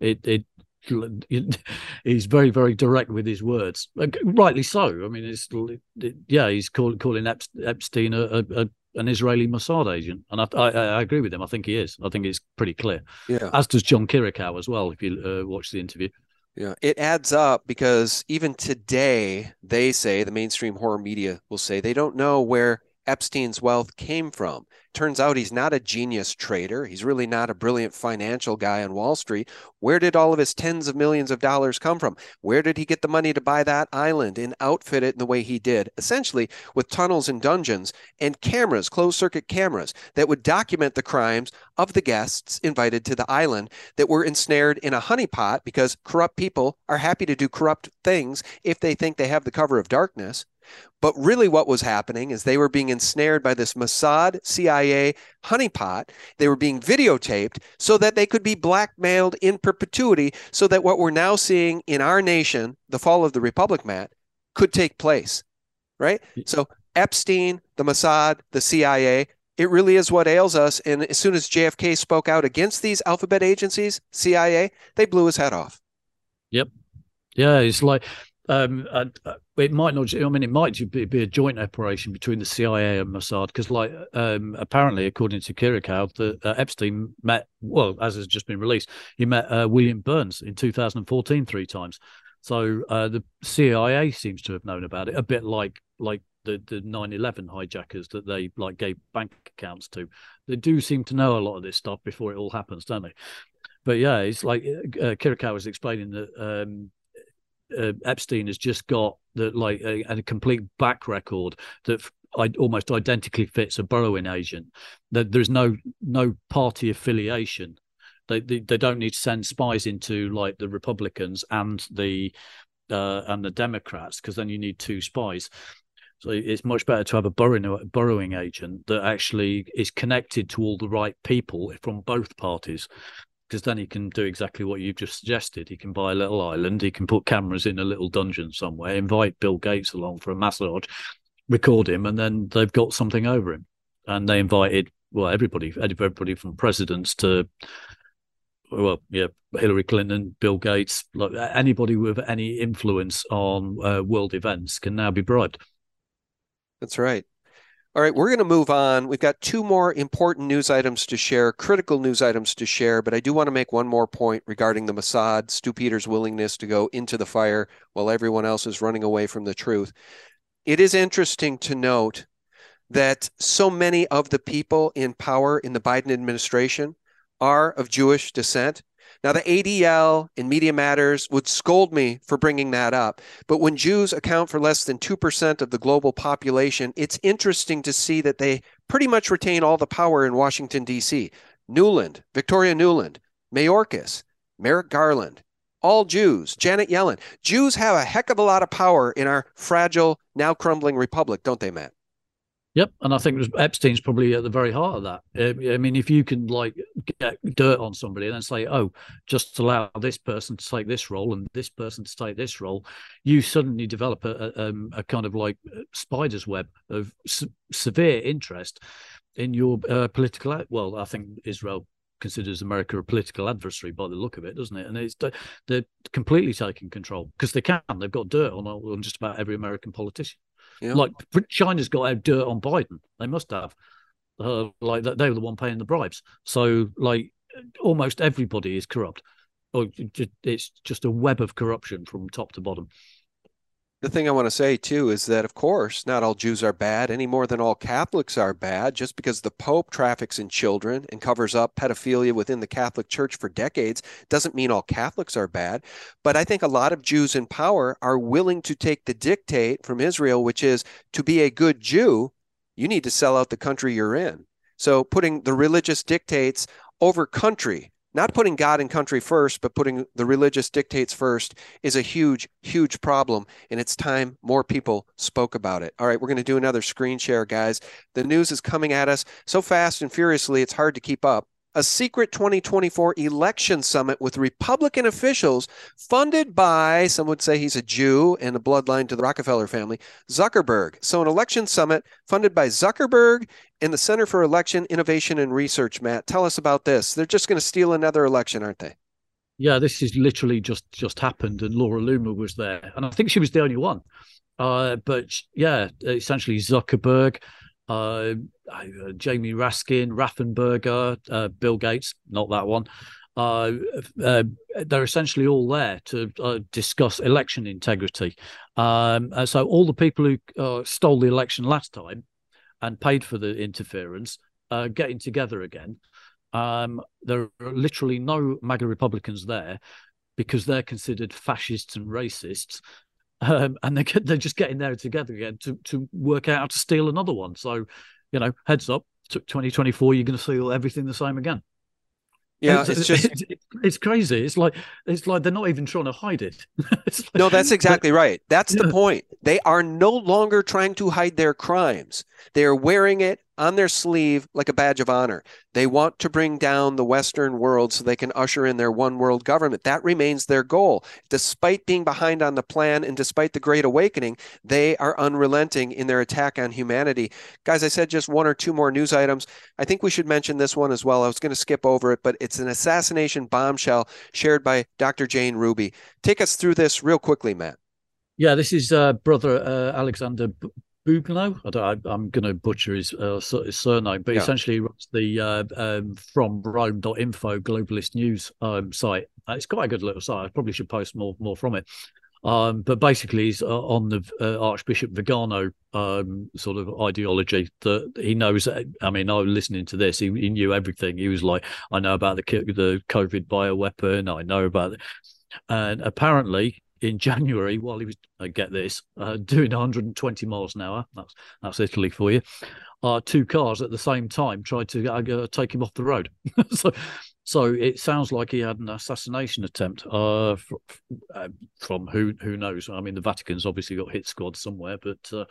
Speaker 1: He's very, very direct with his words, rightly so. I mean, he's calling Epstein an Israeli Mossad agent, and I agree with him. I think he is. I think it's pretty clear.
Speaker 2: Yeah.
Speaker 1: As does John Kiriakou as well. If you watch the interview.
Speaker 2: Yeah, it adds up because even today, they say, the mainstream horror media will say, they don't know where Epstein's wealth came from. Turns out he's not a genius trader. He's really not a brilliant financial guy on Wall Street. Where did all of his tens of millions of dollars come from? Where did he get the money to buy that island and outfit it in the way he did? Essentially with tunnels and dungeons and cameras, closed circuit cameras that would document the crimes of the guests invited to the island that were ensnared in a honeypot because corrupt people are happy to do corrupt things if they think they have the cover of darkness. But really what was happening is they were being ensnared by this Mossad CIA honeypot. They were being videotaped so that they could be blackmailed in perpetuity so that what we're now seeing in our nation, the fall of the Republic, Matt, could take place, right? So Epstein, the Mossad, the CIA, it really is what ails us. And as soon as JFK spoke out against these alphabet agencies, CIA, they blew his head off.
Speaker 1: Yep. Yeah, it's like it might not. I mean, it might be a joint operation between the CIA and Mossad, because, like, apparently, according to Kirikow, Epstein met. Well, as has just been released, he met William Burns in 2014 3 times. So the CIA seems to have known about it, a bit like the 9/11 hijackers that they like gave bank accounts to. They do seem to know a lot of this stuff before it all happens, don't they? But yeah, it's like Kirikow was explaining that Epstein has just got a complete back record that almost identically fits a Burrowing agent. That there's no party affiliation. They don't need to send spies into like the Republicans and the Democrats, because then you need 2 spies. So it's much better to have a burrowing agent that actually is connected to all the right people from both parties, because then he can do exactly what you've just suggested. He can buy a little island, he can put cameras in a little dungeon somewhere, invite Bill Gates along for a massage, record him, and then they've got something over him. And they invited, well, everybody from presidents to, well, yeah, Hillary Clinton, Bill Gates, like anybody with any influence on world events can now be bribed.
Speaker 2: That's right. All right, we're going to move on. We've got 2 more important news items to share, critical news items to share, but I do want to make one more point regarding the Mossad, Stu Peters' willingness to go into the fire while everyone else is running away from the truth. It is interesting to note that so many of the people in power in the Biden administration are of Jewish descent. Now, the ADL and Media Matters would scold me for bringing that up, but when Jews account for less than 2% of the global population, it's interesting to see that they pretty much retain all the power in Washington, D.C. Nuland, Victoria Nuland, Mayorkas, Merrick Garland, all Jews, Janet Yellen. Jews have a heck of a lot of power in our fragile, now crumbling republic, don't they, Matt?
Speaker 1: Yep, and I think Epstein's probably at the very heart of that. I mean, if you can like get dirt on somebody and then say, "Oh, just allow this person to take this role and this person to take this role," you suddenly develop a kind of like spider's web of severe interest in your political. Well, I think Israel considers America a political adversary by the look of it, doesn't it? And they're completely taking control because they can. They've got dirt on just about every American politician. Yeah. Like China's got dirt on Biden. They must have. Like they were the one paying the bribes. So like almost everybody is corrupt. Or it's just a web of corruption from top to bottom.
Speaker 2: The thing I want to say, too, is that, of course, not all Jews are bad any more than all Catholics are bad. Just because the Pope traffics in children and covers up pedophilia within the Catholic Church for decades doesn't mean all Catholics are bad. But I think a lot of Jews in power are willing to take the dictate from Israel, which is to be a good Jew, you need to sell out the country you're in. So putting the religious dictates over country, not putting God and country first, but putting the religious dictates first is a huge, huge problem. And it's time more people spoke about it. All right, we're going to do another screen share, guys. The news is coming at us so fast and furiously, it's hard to keep up. A secret 2024 election summit with Republican officials funded by, some would say he's a Jew and a bloodline to the Rockefeller family, Zuckerberg. So an election summit funded by Zuckerberg and the Center for Election Innovation and Research. Matt, tell us about this. They're just going to steal another election, aren't they?
Speaker 1: Yeah, this is literally just happened, and Laura Loomer was there. And I think she was the only one. But yeah, essentially Zuckerberg, Jamie Raskin, Raffensperger, Bill Gates, not that one. They're essentially all there to discuss election integrity. So all the people who stole the election last time and paid for the interference getting together again. There are literally no MAGA Republicans there because they're considered fascists and racists. And they're just getting there together again to work out how to steal another one. So, heads up, 2024, you're going to see everything the same again.
Speaker 2: Yeah, it's
Speaker 1: crazy. It's like they're not even trying to hide it.
Speaker 2: No, that's exactly right. That's the point. They are no longer trying to hide their crimes. They are wearing it on their sleeve like a badge of honor. They want to bring down the Western world so they can usher in their one world government. That remains their goal. Despite being behind on the plan and despite the Great Awakening, they are unrelenting in their attack on humanity. Guys, I said just 1 or 2 more news items. I think we should mention this one as well. I was going to skip over it, but it's an assassination bombshell shared by Dr. Jane Ruby. Take us through this real quickly, Matt.
Speaker 1: Yeah, this is brother Alexander Bugno. I'm going to butcher his surname, but
Speaker 2: Yeah.
Speaker 1: essentially he runs the from Rome.info globalist news site. It's quite a good little site. I probably should post more from it. But basically, he's on the Archbishop Vigano sort of ideology that he knows. I mean, I was listening to this. He knew everything. He was like, I know about the COVID bioweapon. I know about it. And apparently, in January, while he was, get this, doing 120 miles an hour, that's Italy for you, two cars at the same time tried to take him off the road. So it sounds like he had an assassination attempt from who knows. I mean, the Vatican's obviously got hit squad somewhere, but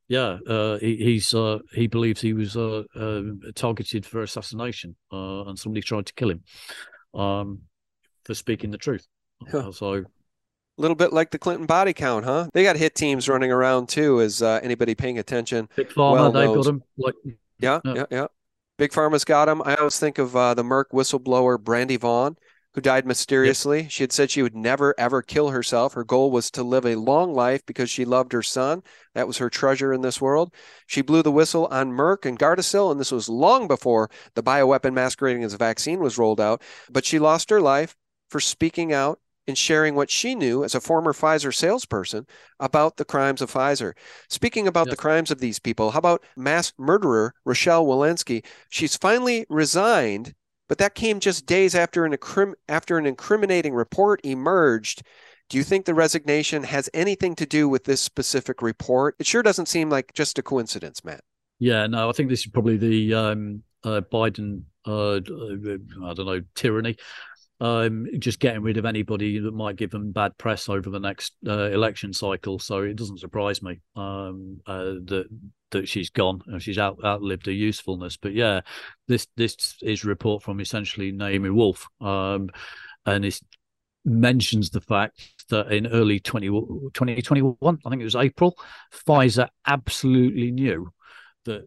Speaker 1: he believes he was targeted for assassination, and somebody tried to kill him for speaking the truth. So
Speaker 2: a little bit like the Clinton body count, huh? They got hit teams running around too. As anybody paying attention,
Speaker 1: Big Pharma, they've got them.
Speaker 2: Yeah. Big Pharma's got him. I always think of the Merck whistleblower Brandy Vaughn, who died mysteriously. Yep. She had said she would never, ever kill herself. Her goal was to live a long life because she loved her son. That was her treasure in this world. She blew the whistle on Merck and Gardasil, and this was long before the bioweapon masquerading as a vaccine was rolled out. But she lost her life for speaking out and sharing what she knew as a former Pfizer salesperson about the crimes of Pfizer. Speaking about the crimes of these people, how about mass murderer Rochelle Walensky? She's finally resigned, but that came just days after an incriminating report emerged. Do you think the resignation has anything to do with this specific report? It sure doesn't seem like just a coincidence, Matt.
Speaker 1: Yeah, no, I think this is probably the Biden, I don't know, tyranny. Just getting rid of anybody that might give them bad press over the next election cycle. So it doesn't surprise me that she's gone and she's outlived her usefulness. But yeah, this is a report from essentially Naomi Wolf, and it mentions the fact that in early 2021, I think it was April, Pfizer absolutely knew that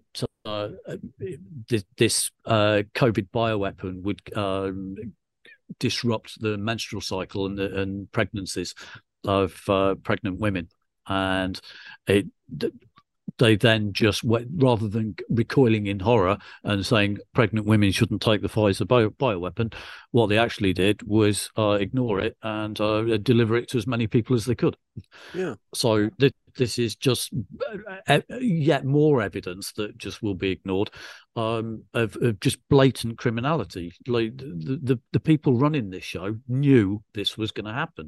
Speaker 1: this COVID bioweapon would disrupt the menstrual cycle and pregnancies of pregnant women, and they then just went, rather than recoiling in horror and saying pregnant women shouldn't take the Pfizer bioweapon, what they actually did was ignore it and deliver it to as many people as they could.
Speaker 2: Yeah.
Speaker 1: So this is just yet more evidence that just will be ignored of just blatant criminality. Like the people running this show knew this was going to happen.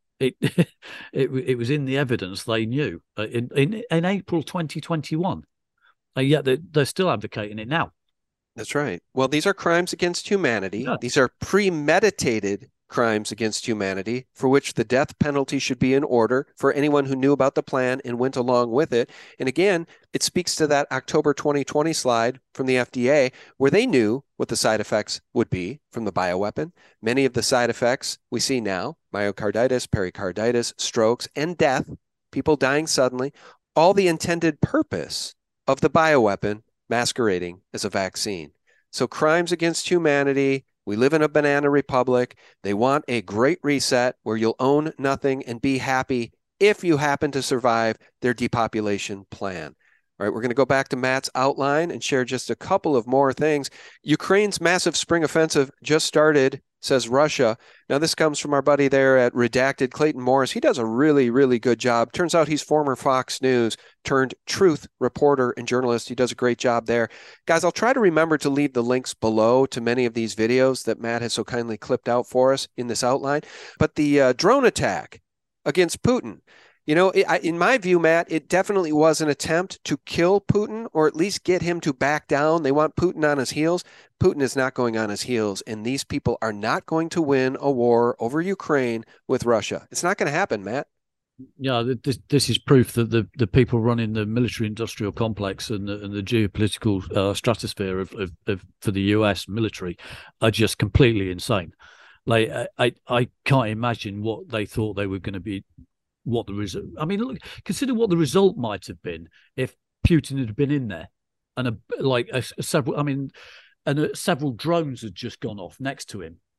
Speaker 1: It was in the evidence. They knew in April 2021, yet they're still advocating it now.
Speaker 2: That's right. Well, these are crimes against humanity. Yeah. These are premeditated crimes against humanity for which the death penalty should be in order for anyone who knew about the plan and went along with it. And again, it speaks to that October 2020 slide from the FDA where they knew what the side effects would be from the bioweapon. Many of the side effects we see now, myocarditis, pericarditis, strokes, and death, people dying suddenly, all the intended purpose of the bioweapon masquerading as a vaccine. So crimes against humanity. We live in a banana republic. They want a great reset where you'll own nothing and be happy if you happen to survive their depopulation plan. All right, we're going to go back to Matt's outline and share just a couple of more things. Ukraine's massive spring offensive just started, says Russia. Now, this comes from our buddy there at Redacted, Clayton Morris. He does a really, really good job. Turns out he's former Fox News turned truth reporter and journalist. He does a great job there. Guys, I'll try to remember to leave the links below to many of these videos that Matt has so kindly clipped out for us in this outline. But the drone attack against Putin, you know, in my view, Matt, it definitely was an attempt to kill Putin or at least get him to back down. They want Putin on his heels. Putin is not going on his heels, and these people are not going to win a war over Ukraine with Russia. It's not going to happen, Matt.
Speaker 1: Yeah, this is proof that the people running the military-industrial complex and the geopolitical stratosphere of for the US military are just completely insane. Like I can't imagine what they thought they were going to be. What the result? I mean, look, consider what the result might have been if Putin had been in there, and several drones had just gone off next to him,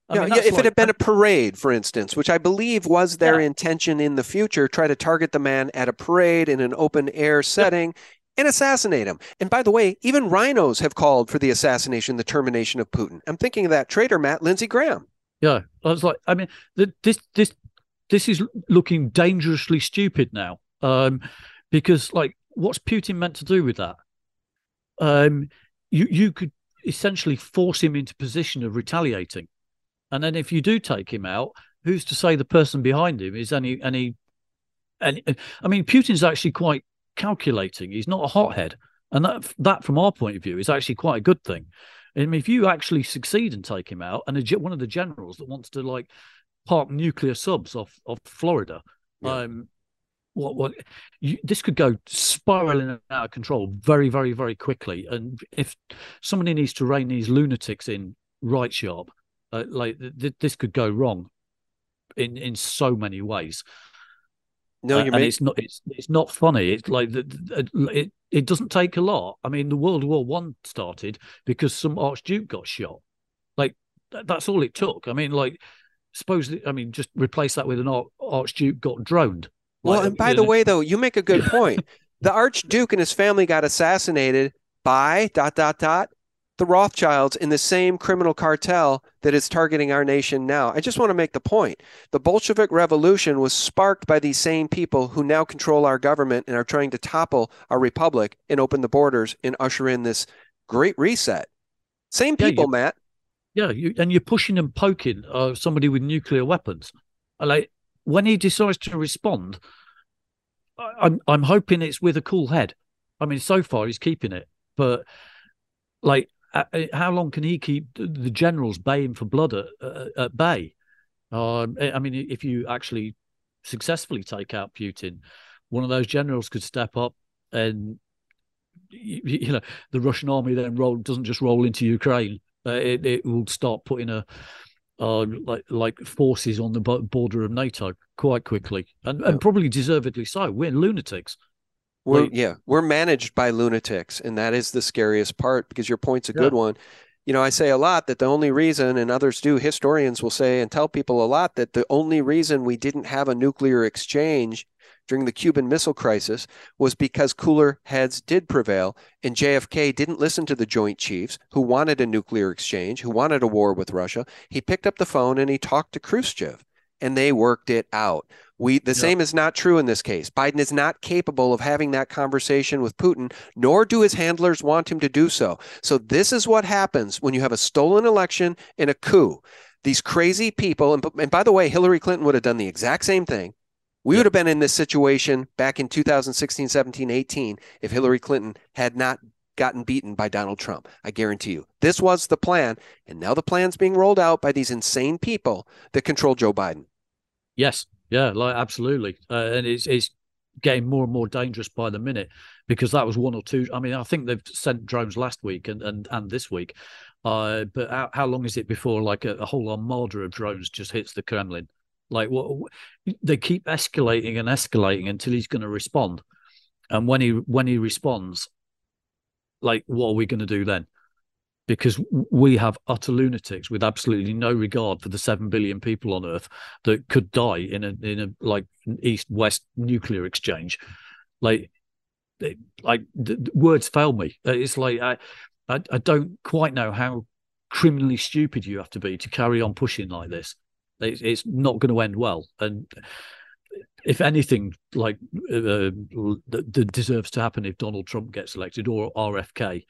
Speaker 2: If it had been a parade, for instance, which I believe was their intention in the future, try to target the man at a parade in an open air setting and assassinate him. And by the way, even rhinos have called for the assassination, the termination of Putin. I'm thinking of that traitor, Matt, Lindsey Graham.
Speaker 1: Yeah, I was like, I mean, this is looking dangerously stupid now, because like, what's Putin meant to do with that? You could essentially force him into position of retaliating. And then if you do take him out, who's to say the person behind him is any? I mean, Putin's actually quite calculating. He's not a hothead, and that from our point of view is actually quite a good thing. I mean, if you actually succeed and take him out, and one of the generals that wants to like park nuclear subs off Florida, this could go spiraling out of control very, very, very quickly. And if somebody needs to rein these lunatics in right sharp, this could go wrong in so many ways. It's not funny. It's like it doesn't take a lot. I mean, the World War I started because some archduke got shot. Like that's all it took. I mean, like just replace that with an archduke got droned.
Speaker 2: Well, and by the way, though, you make a good point. The archduke and his family got assassinated by ... the Rothschilds in the same criminal cartel that is targeting our nation now. I just want to make the point. The Bolshevik Revolution was sparked by these same people who now control our government and are trying to topple our republic and open the borders and usher in this great reset. Same people, Matt.
Speaker 1: Yeah, and you're pushing and poking somebody with nuclear weapons. Like when he decides to respond, I'm hoping it's with a cool head. I mean, so far he's keeping it, but like, how long can he keep the generals baying for blood at bay? I mean, if you actually successfully take out Putin, one of those generals could step up, and the Russian army then doesn't just roll into Ukraine. It will start putting like forces on the border of NATO quite quickly, and probably deservedly so. We're lunatics.
Speaker 2: We're managed by lunatics, and that is the scariest part, because your point's a good one. I say a lot that the only reason, and others do, historians will say and tell people a lot, that the only reason we didn't have a nuclear exchange during the Cuban Missile Crisis was because cooler heads did prevail, and JFK didn't listen to the Joint Chiefs who wanted a nuclear exchange, who wanted a war with Russia. He picked up the phone and he talked to Khrushchev, and they worked it out. The same is not true in this case. Biden is not capable of having that conversation with Putin, nor do his handlers want him to do so. So this is what happens when you have a stolen election and a coup. These crazy people, and by the way, Hillary Clinton would have done the exact same thing. We would have been in this situation back in 2016, 17, 18 if Hillary Clinton had not gotten beaten by Donald Trump. I guarantee you. This was the plan, and now the plan's being rolled out by these insane people that control Joe Biden.
Speaker 1: Yes. Yeah, like absolutely, and it's getting more and more dangerous by the minute, because that was one or two. I mean, I think they've sent drones last week and this week, but how long is it before like a whole armada of drones just hits the Kremlin? Like they keep escalating and escalating until he's going to respond, and when he responds, like what are we going to do then? Because we have utter lunatics with absolutely no regard for the 7 billion people on Earth that could die in a like East-West nuclear exchange. The words fail me. It's like I don't quite know how criminally stupid you have to be to carry on pushing like this. It's not going to end well. And if anything, like that deserves to happen if Donald Trump gets elected, or RFK.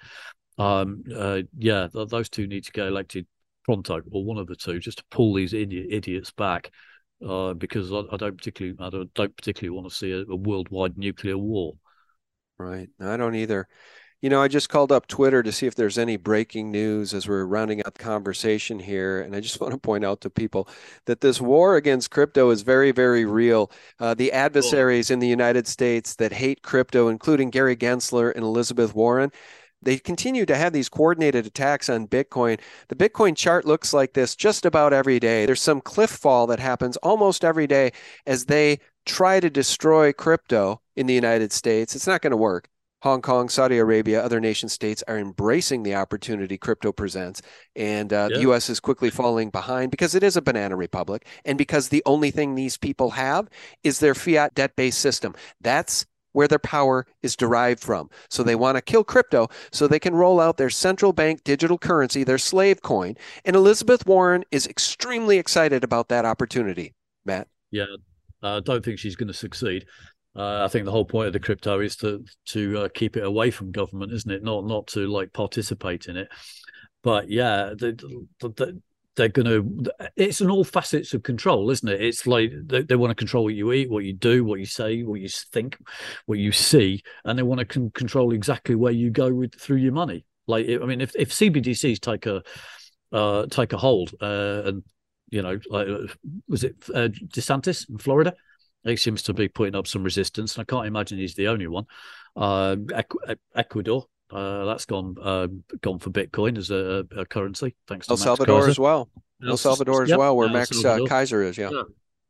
Speaker 1: Those two need to get elected pronto, or one of the two, just to pull these idiots back, because I don't particularly want to see a worldwide nuclear war.
Speaker 2: Right. I don't either. I just called up Twitter to see if there's any breaking news as we're rounding up the conversation here. And I just want to point out to people that this war against crypto is very, very real. The adversaries in the United States that hate crypto, including Gary Gensler and Elizabeth Warren, they continue to have these coordinated attacks on Bitcoin. The Bitcoin chart looks like this just about every day. There's some cliff fall that happens almost every day as they try to destroy crypto in the United States. It's not going to work. Hong Kong, Saudi Arabia, other nation states are embracing the opportunity crypto presents. And the U.S. is quickly falling behind because it is a banana republic. And because the only thing these people have is their fiat debt-based system. That's where their power is derived from. So they want to kill crypto so they can roll out their central bank digital currency, their slave coin. And Elizabeth Warren is extremely excited about that opportunity, Matt.
Speaker 1: Yeah, I don't think she's going to succeed. I think the whole point of the crypto is to keep it away from government, isn't it? Not to like participate in it. But yeah, they're going to. It's in all facets of control, isn't it? It's like they want to control what you eat, what you do, what you say, what you think, what you see, and they want to control exactly where you go through your money. Like, I mean, if CBDCs take a hold, and like, was it DeSantis in Florida? He seems to be putting up some resistance, and I can't imagine he's the only one. Ecuador, that's gone for Bitcoin as a currency, thanks to
Speaker 2: El
Speaker 1: Max
Speaker 2: Salvador
Speaker 1: Kaiser.
Speaker 2: as well. El Salvador as well, where Max Kaiser is.
Speaker 1: Like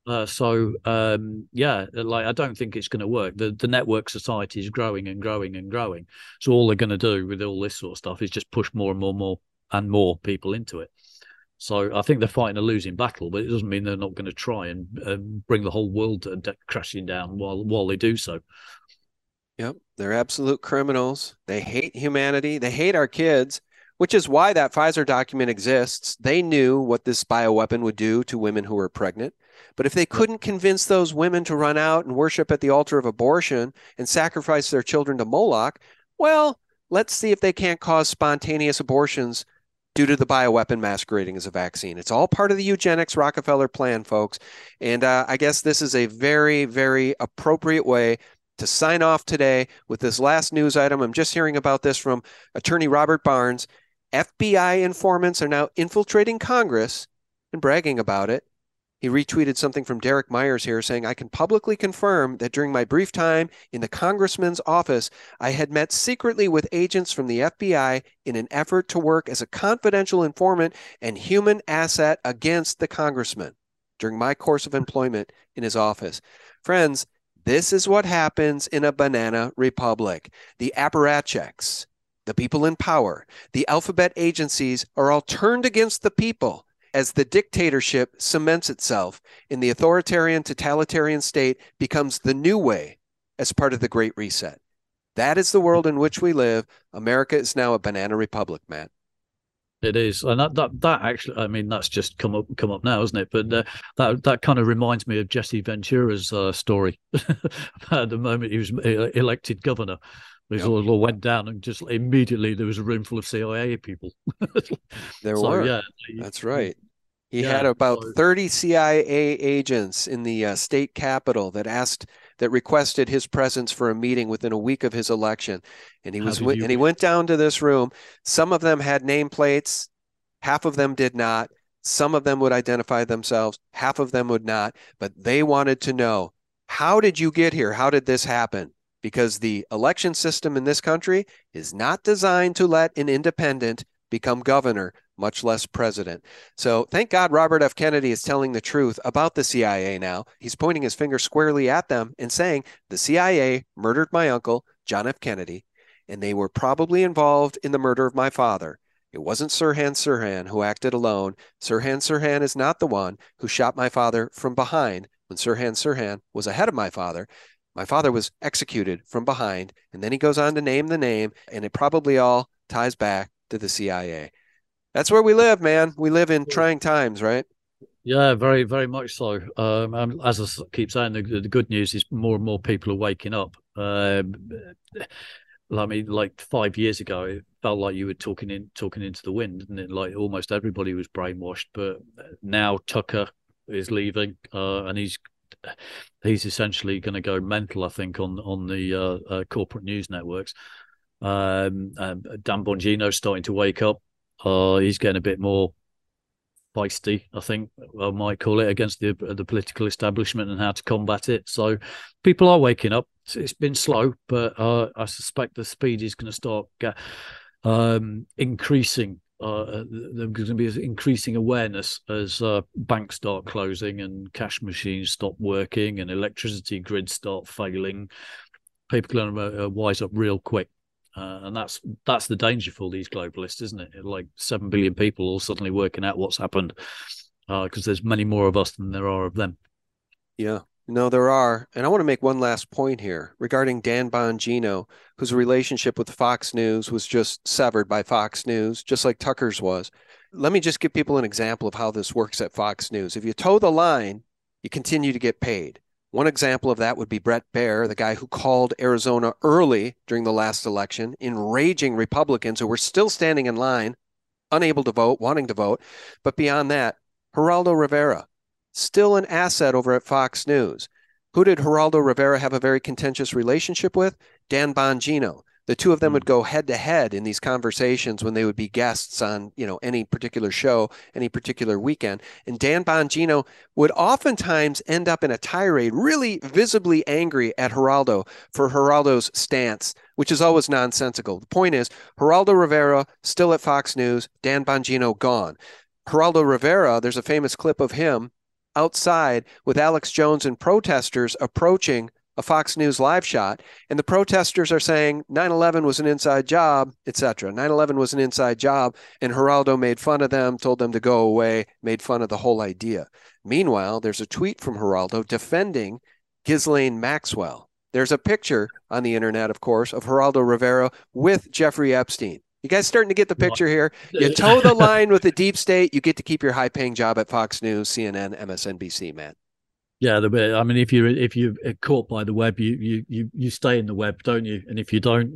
Speaker 1: I don't think it's going to work. The network society is growing and growing and growing. So all they're going to do with all this sort of stuff is just push more and more people into it. So I think they're fighting a losing battle, but it doesn't mean they're not going to try and bring the whole world crashing down while they do so.
Speaker 2: Yep, they're absolute criminals. They hate humanity. They hate our kids, which is why that Pfizer document exists. They knew what this bioweapon would do to women who were pregnant. But if they couldn't convince those women to run out and worship at the altar of abortion and sacrifice their children to Moloch, well, let's see if they can't cause spontaneous abortions due to the bioweapon masquerading as a vaccine. It's all part of the eugenics Rockefeller plan, folks. And I guess this is a very, very appropriate way to sign off today with this last news item. I'm just hearing about this from attorney Robert Barnes. FBI informants are now infiltrating Congress and bragging about it. He retweeted something from Derek Myers here saying, I can publicly confirm that during my brief time in the congressman's office, I had met secretly with agents from the FBI in an effort to work as a confidential informant and human asset against the congressman during my course of employment in his office. Friends, this is what happens in a banana republic. The apparatchiks, the people in power, the alphabet agencies are all turned against the people as the dictatorship cements itself in the authoritarian totalitarian state becomes the new way as part of the Great Reset. That is the world in which we live. America is now a banana republic, Matt.
Speaker 1: It is, and that actually, I mean, that's just come up now, isn't it? But that kind of reminds me of Jesse Ventura's story at the moment he was elected governor. It all went down, and just immediately there was a room full of CIA people.
Speaker 2: There were. Yeah, that's right. He had about 30 CIA agents in the state capitol that requested his presence for a meeting within a week of his election, and he went down to this room. Some of them had nameplates, half of them did not. Some of them would identify themselves, half of them would not. But they wanted to know, how did you get here? How did this happen? Because the election system in this country is not designed to let an independent become governor, much less president. So thank God Robert F. Kennedy is telling the truth about the CIA now. He's pointing his finger squarely at them and saying, the CIA murdered my uncle, John F. Kennedy, and they were probably involved in the murder of my father. It wasn't Sirhan Sirhan who acted alone. Sirhan Sirhan is not the one who shot my father from behind when Sirhan Sirhan was ahead of my father. My father was executed from behind, and then he goes on to name the name, and it probably all ties back to the CIA. That's where we live, man. We live in trying times, right?
Speaker 1: Yeah, very, very much so. As I keep saying, the good news is more and more people are waking up. I mean, like 5 years ago, it felt like you were talking into the wind, and like almost everybody was brainwashed. But now Tucker is leaving, and he's essentially going to go mental, I think, on the corporate news networks. Dan Bongino's starting to wake up. He's getting a bit more feisty, I think I might call it, against the political establishment and how to combat it. So people are waking up. It's been slow, but I suspect the speed is going to start increasing. There's going to be increasing awareness as banks start closing and cash machines stop working and electricity grids start failing. People are going to wise up real quick. And that's the danger for these globalists, isn't it? Like 7 billion people all suddenly working out what's happened, because there's many more of us than there are of them.
Speaker 2: Yeah, no, there are. And I want to make one last point here regarding Dan Bongino, whose relationship with Fox News was just severed by Fox News, just like Tucker's was. Let me just give people an example of how this works at Fox News. If you toe the line, you continue to get paid. One example of that would be Bret Baier, the guy who called Arizona early during the last election, enraging Republicans who were still standing in line, unable to vote, wanting to vote. But beyond that, Geraldo Rivera, still an asset over at Fox News. Who did Geraldo Rivera have a very contentious relationship with? Dan Bongino. The two of them would go head to head in these conversations when they would be guests on, any particular show, any particular weekend. And Dan Bongino would oftentimes end up in a tirade, really visibly angry at Geraldo for Geraldo's stance, which is always nonsensical. The point is, Geraldo Rivera still at Fox News, Dan Bongino gone. Geraldo Rivera, there's a famous clip of him outside with Alex Jones and protesters approaching a Fox News live shot, and the protesters are saying 9/11 was an inside job, etc. 9/11 was an inside job, and Geraldo made fun of them, told them to go away, made fun of the whole idea. Meanwhile, there's a tweet from Geraldo defending Ghislaine Maxwell. There's a picture on the internet, of course, of Geraldo Rivera with Jeffrey Epstein. You guys starting to get the picture here? You toe the line with the deep state, you get to keep your high-paying job at Fox News, CNN, MSNBC, man.
Speaker 1: Yeah, I mean, if you're caught by the web, you stay in the web, don't you? And if you don't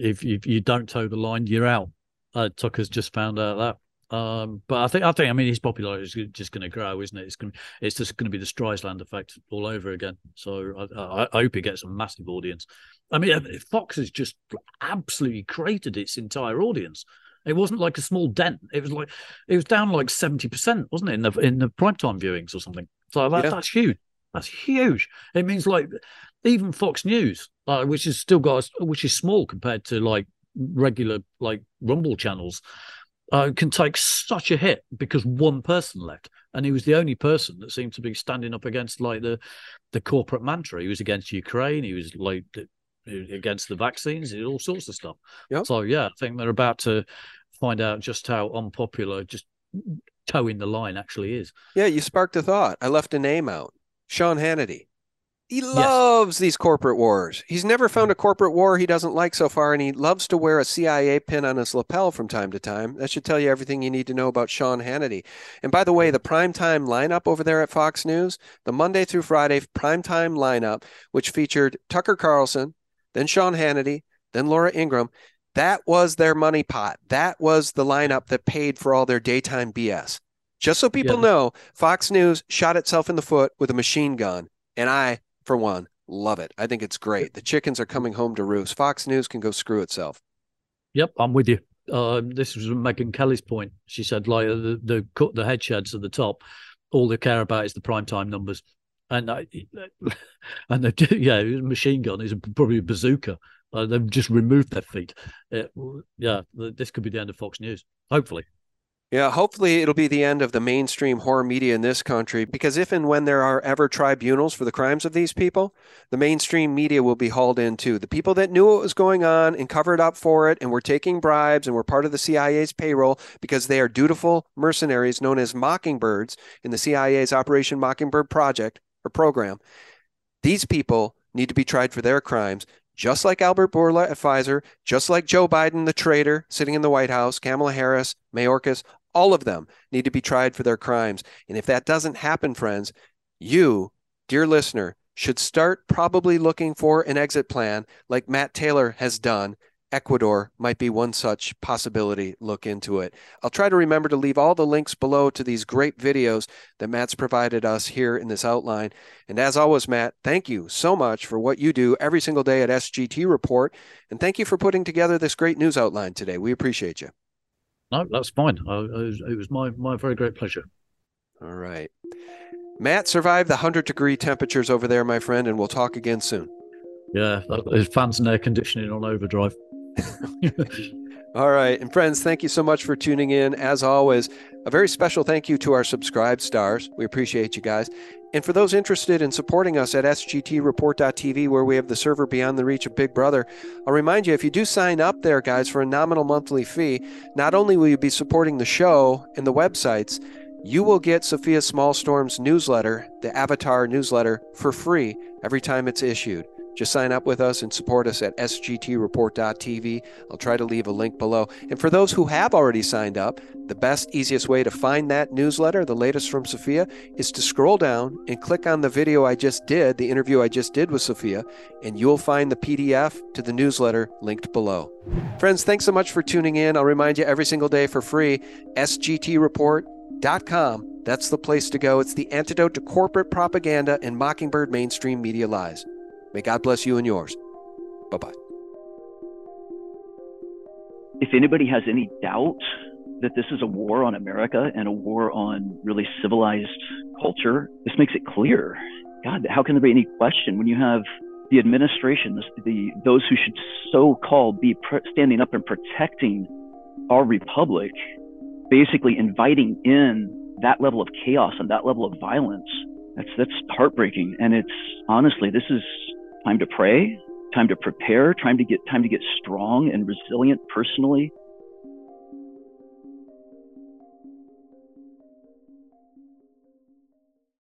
Speaker 1: toe the line, you're out. Tucker's just found out that. But I mean, his popularity is just going to grow, isn't it? It's just going to be the Streisand effect all over again. So I hope he gets a massive audience. I mean, Fox has just absolutely created its entire audience. It wasn't like a small dent. It was down like 70%, wasn't it, in the primetime viewings or something? So that's huge. That's huge. It means like even Fox News, which is small compared to like regular like Rumble channels, can take such a hit because one person left, and he was the only person that seemed to be standing up against like the corporate mantra. He was against Ukraine. He was like against the vaccines, all sorts of stuff. Yep. So yeah, I think they're about to find out just how unpopular just towing the line actually is.
Speaker 2: Yeah, you sparked a thought. I left a name out. Sean Hannity. He loves these corporate wars. He's never found a corporate war he doesn't like so far, and he loves to wear a CIA pin on his lapel from time to time. That should tell you everything you need to know about Sean Hannity. And by the way, the primetime lineup over there at Fox News, the Monday through Friday primetime lineup, which featured Tucker Carlson, then Sean Hannity, then Laura Ingraham, that was their money pot. That was the lineup that paid for all their daytime BS. Just so people know, Fox News shot itself in the foot with a machine gun, and I, for one, love it. I think it's great. The chickens are coming home to roost. Fox News can go screw itself.
Speaker 1: Yep, I'm with you. This was Megyn Kelly's point. She said, like, the head sheds at the top, all they care about is the primetime numbers. And machine gun is probably a bazooka. They've just removed their feet. This could be the end of Fox News, hopefully.
Speaker 2: Yeah, hopefully it'll be the end of the mainstream horror media in this country, because if and when there are ever tribunals for the crimes of these people, the mainstream media will be hauled in too. The people that knew what was going on and covered up for it and were taking bribes and were part of the CIA's payroll because they are dutiful mercenaries known as Mockingbirds in the CIA's Operation Mockingbird project or program. These people need to be tried for their crimes, just like Albert Bourla at Pfizer, just like Joe Biden, the traitor, sitting in the White House, Kamala Harris, Mayorkas. All of them need to be tried for their crimes. And if that doesn't happen, friends, you, dear listener, should start probably looking for an exit plan like Matt Taylor has done. Ecuador might be one such possibility. Look into it. I'll try to remember to leave all the links below to these great videos that Matt's provided us here in this outline. And as always, Matt, thank you so much for what you do every single day at SGT Report. And thank you for putting together this great news outline today. We appreciate you.
Speaker 1: No, that's fine. It was my very great pleasure.
Speaker 2: All right. Matt survived the 100-degree temperatures over there, my friend, and we'll talk again soon.
Speaker 1: Yeah, there's fans and air conditioning on overdrive.
Speaker 2: All right. And friends, thank you so much for tuning in. As always, a very special thank you to our subscribed stars. We appreciate you guys. And for those interested in supporting us at sgtreport.tv, where we have the server beyond the reach of Big Brother, I'll remind you, if you do sign up there, guys, for a nominal monthly fee, not only will you be supporting the show and the websites, you will get Sophia Smallstorm's newsletter, the Avatar newsletter, for free every time it's issued. Just sign up with us and support us at sgtreport.tv. I'll try to leave a link below. And for those who have already signed up, the best, easiest way to find that newsletter, the latest from Sophia, is to scroll down and click on the video I just did, the interview I just did with Sophia, and you'll find the PDF to the newsletter linked below. Friends, thanks so much for tuning in. I'll remind you every single day for free, sgtreport.com. That's the place to go. It's the antidote to corporate propaganda and Mockingbird mainstream media lies. May God bless you and yours. Bye-bye.
Speaker 8: If anybody has any doubt that this is a war on America and a war on really civilized culture, this makes it clear. God, how can there be any question when you have the administration, those who should so-called be standing up and protecting our republic, basically inviting in that level of chaos and that level of violence? That's heartbreaking. And it's honestly, this is time to pray, time to prepare, time to get strong and resilient personally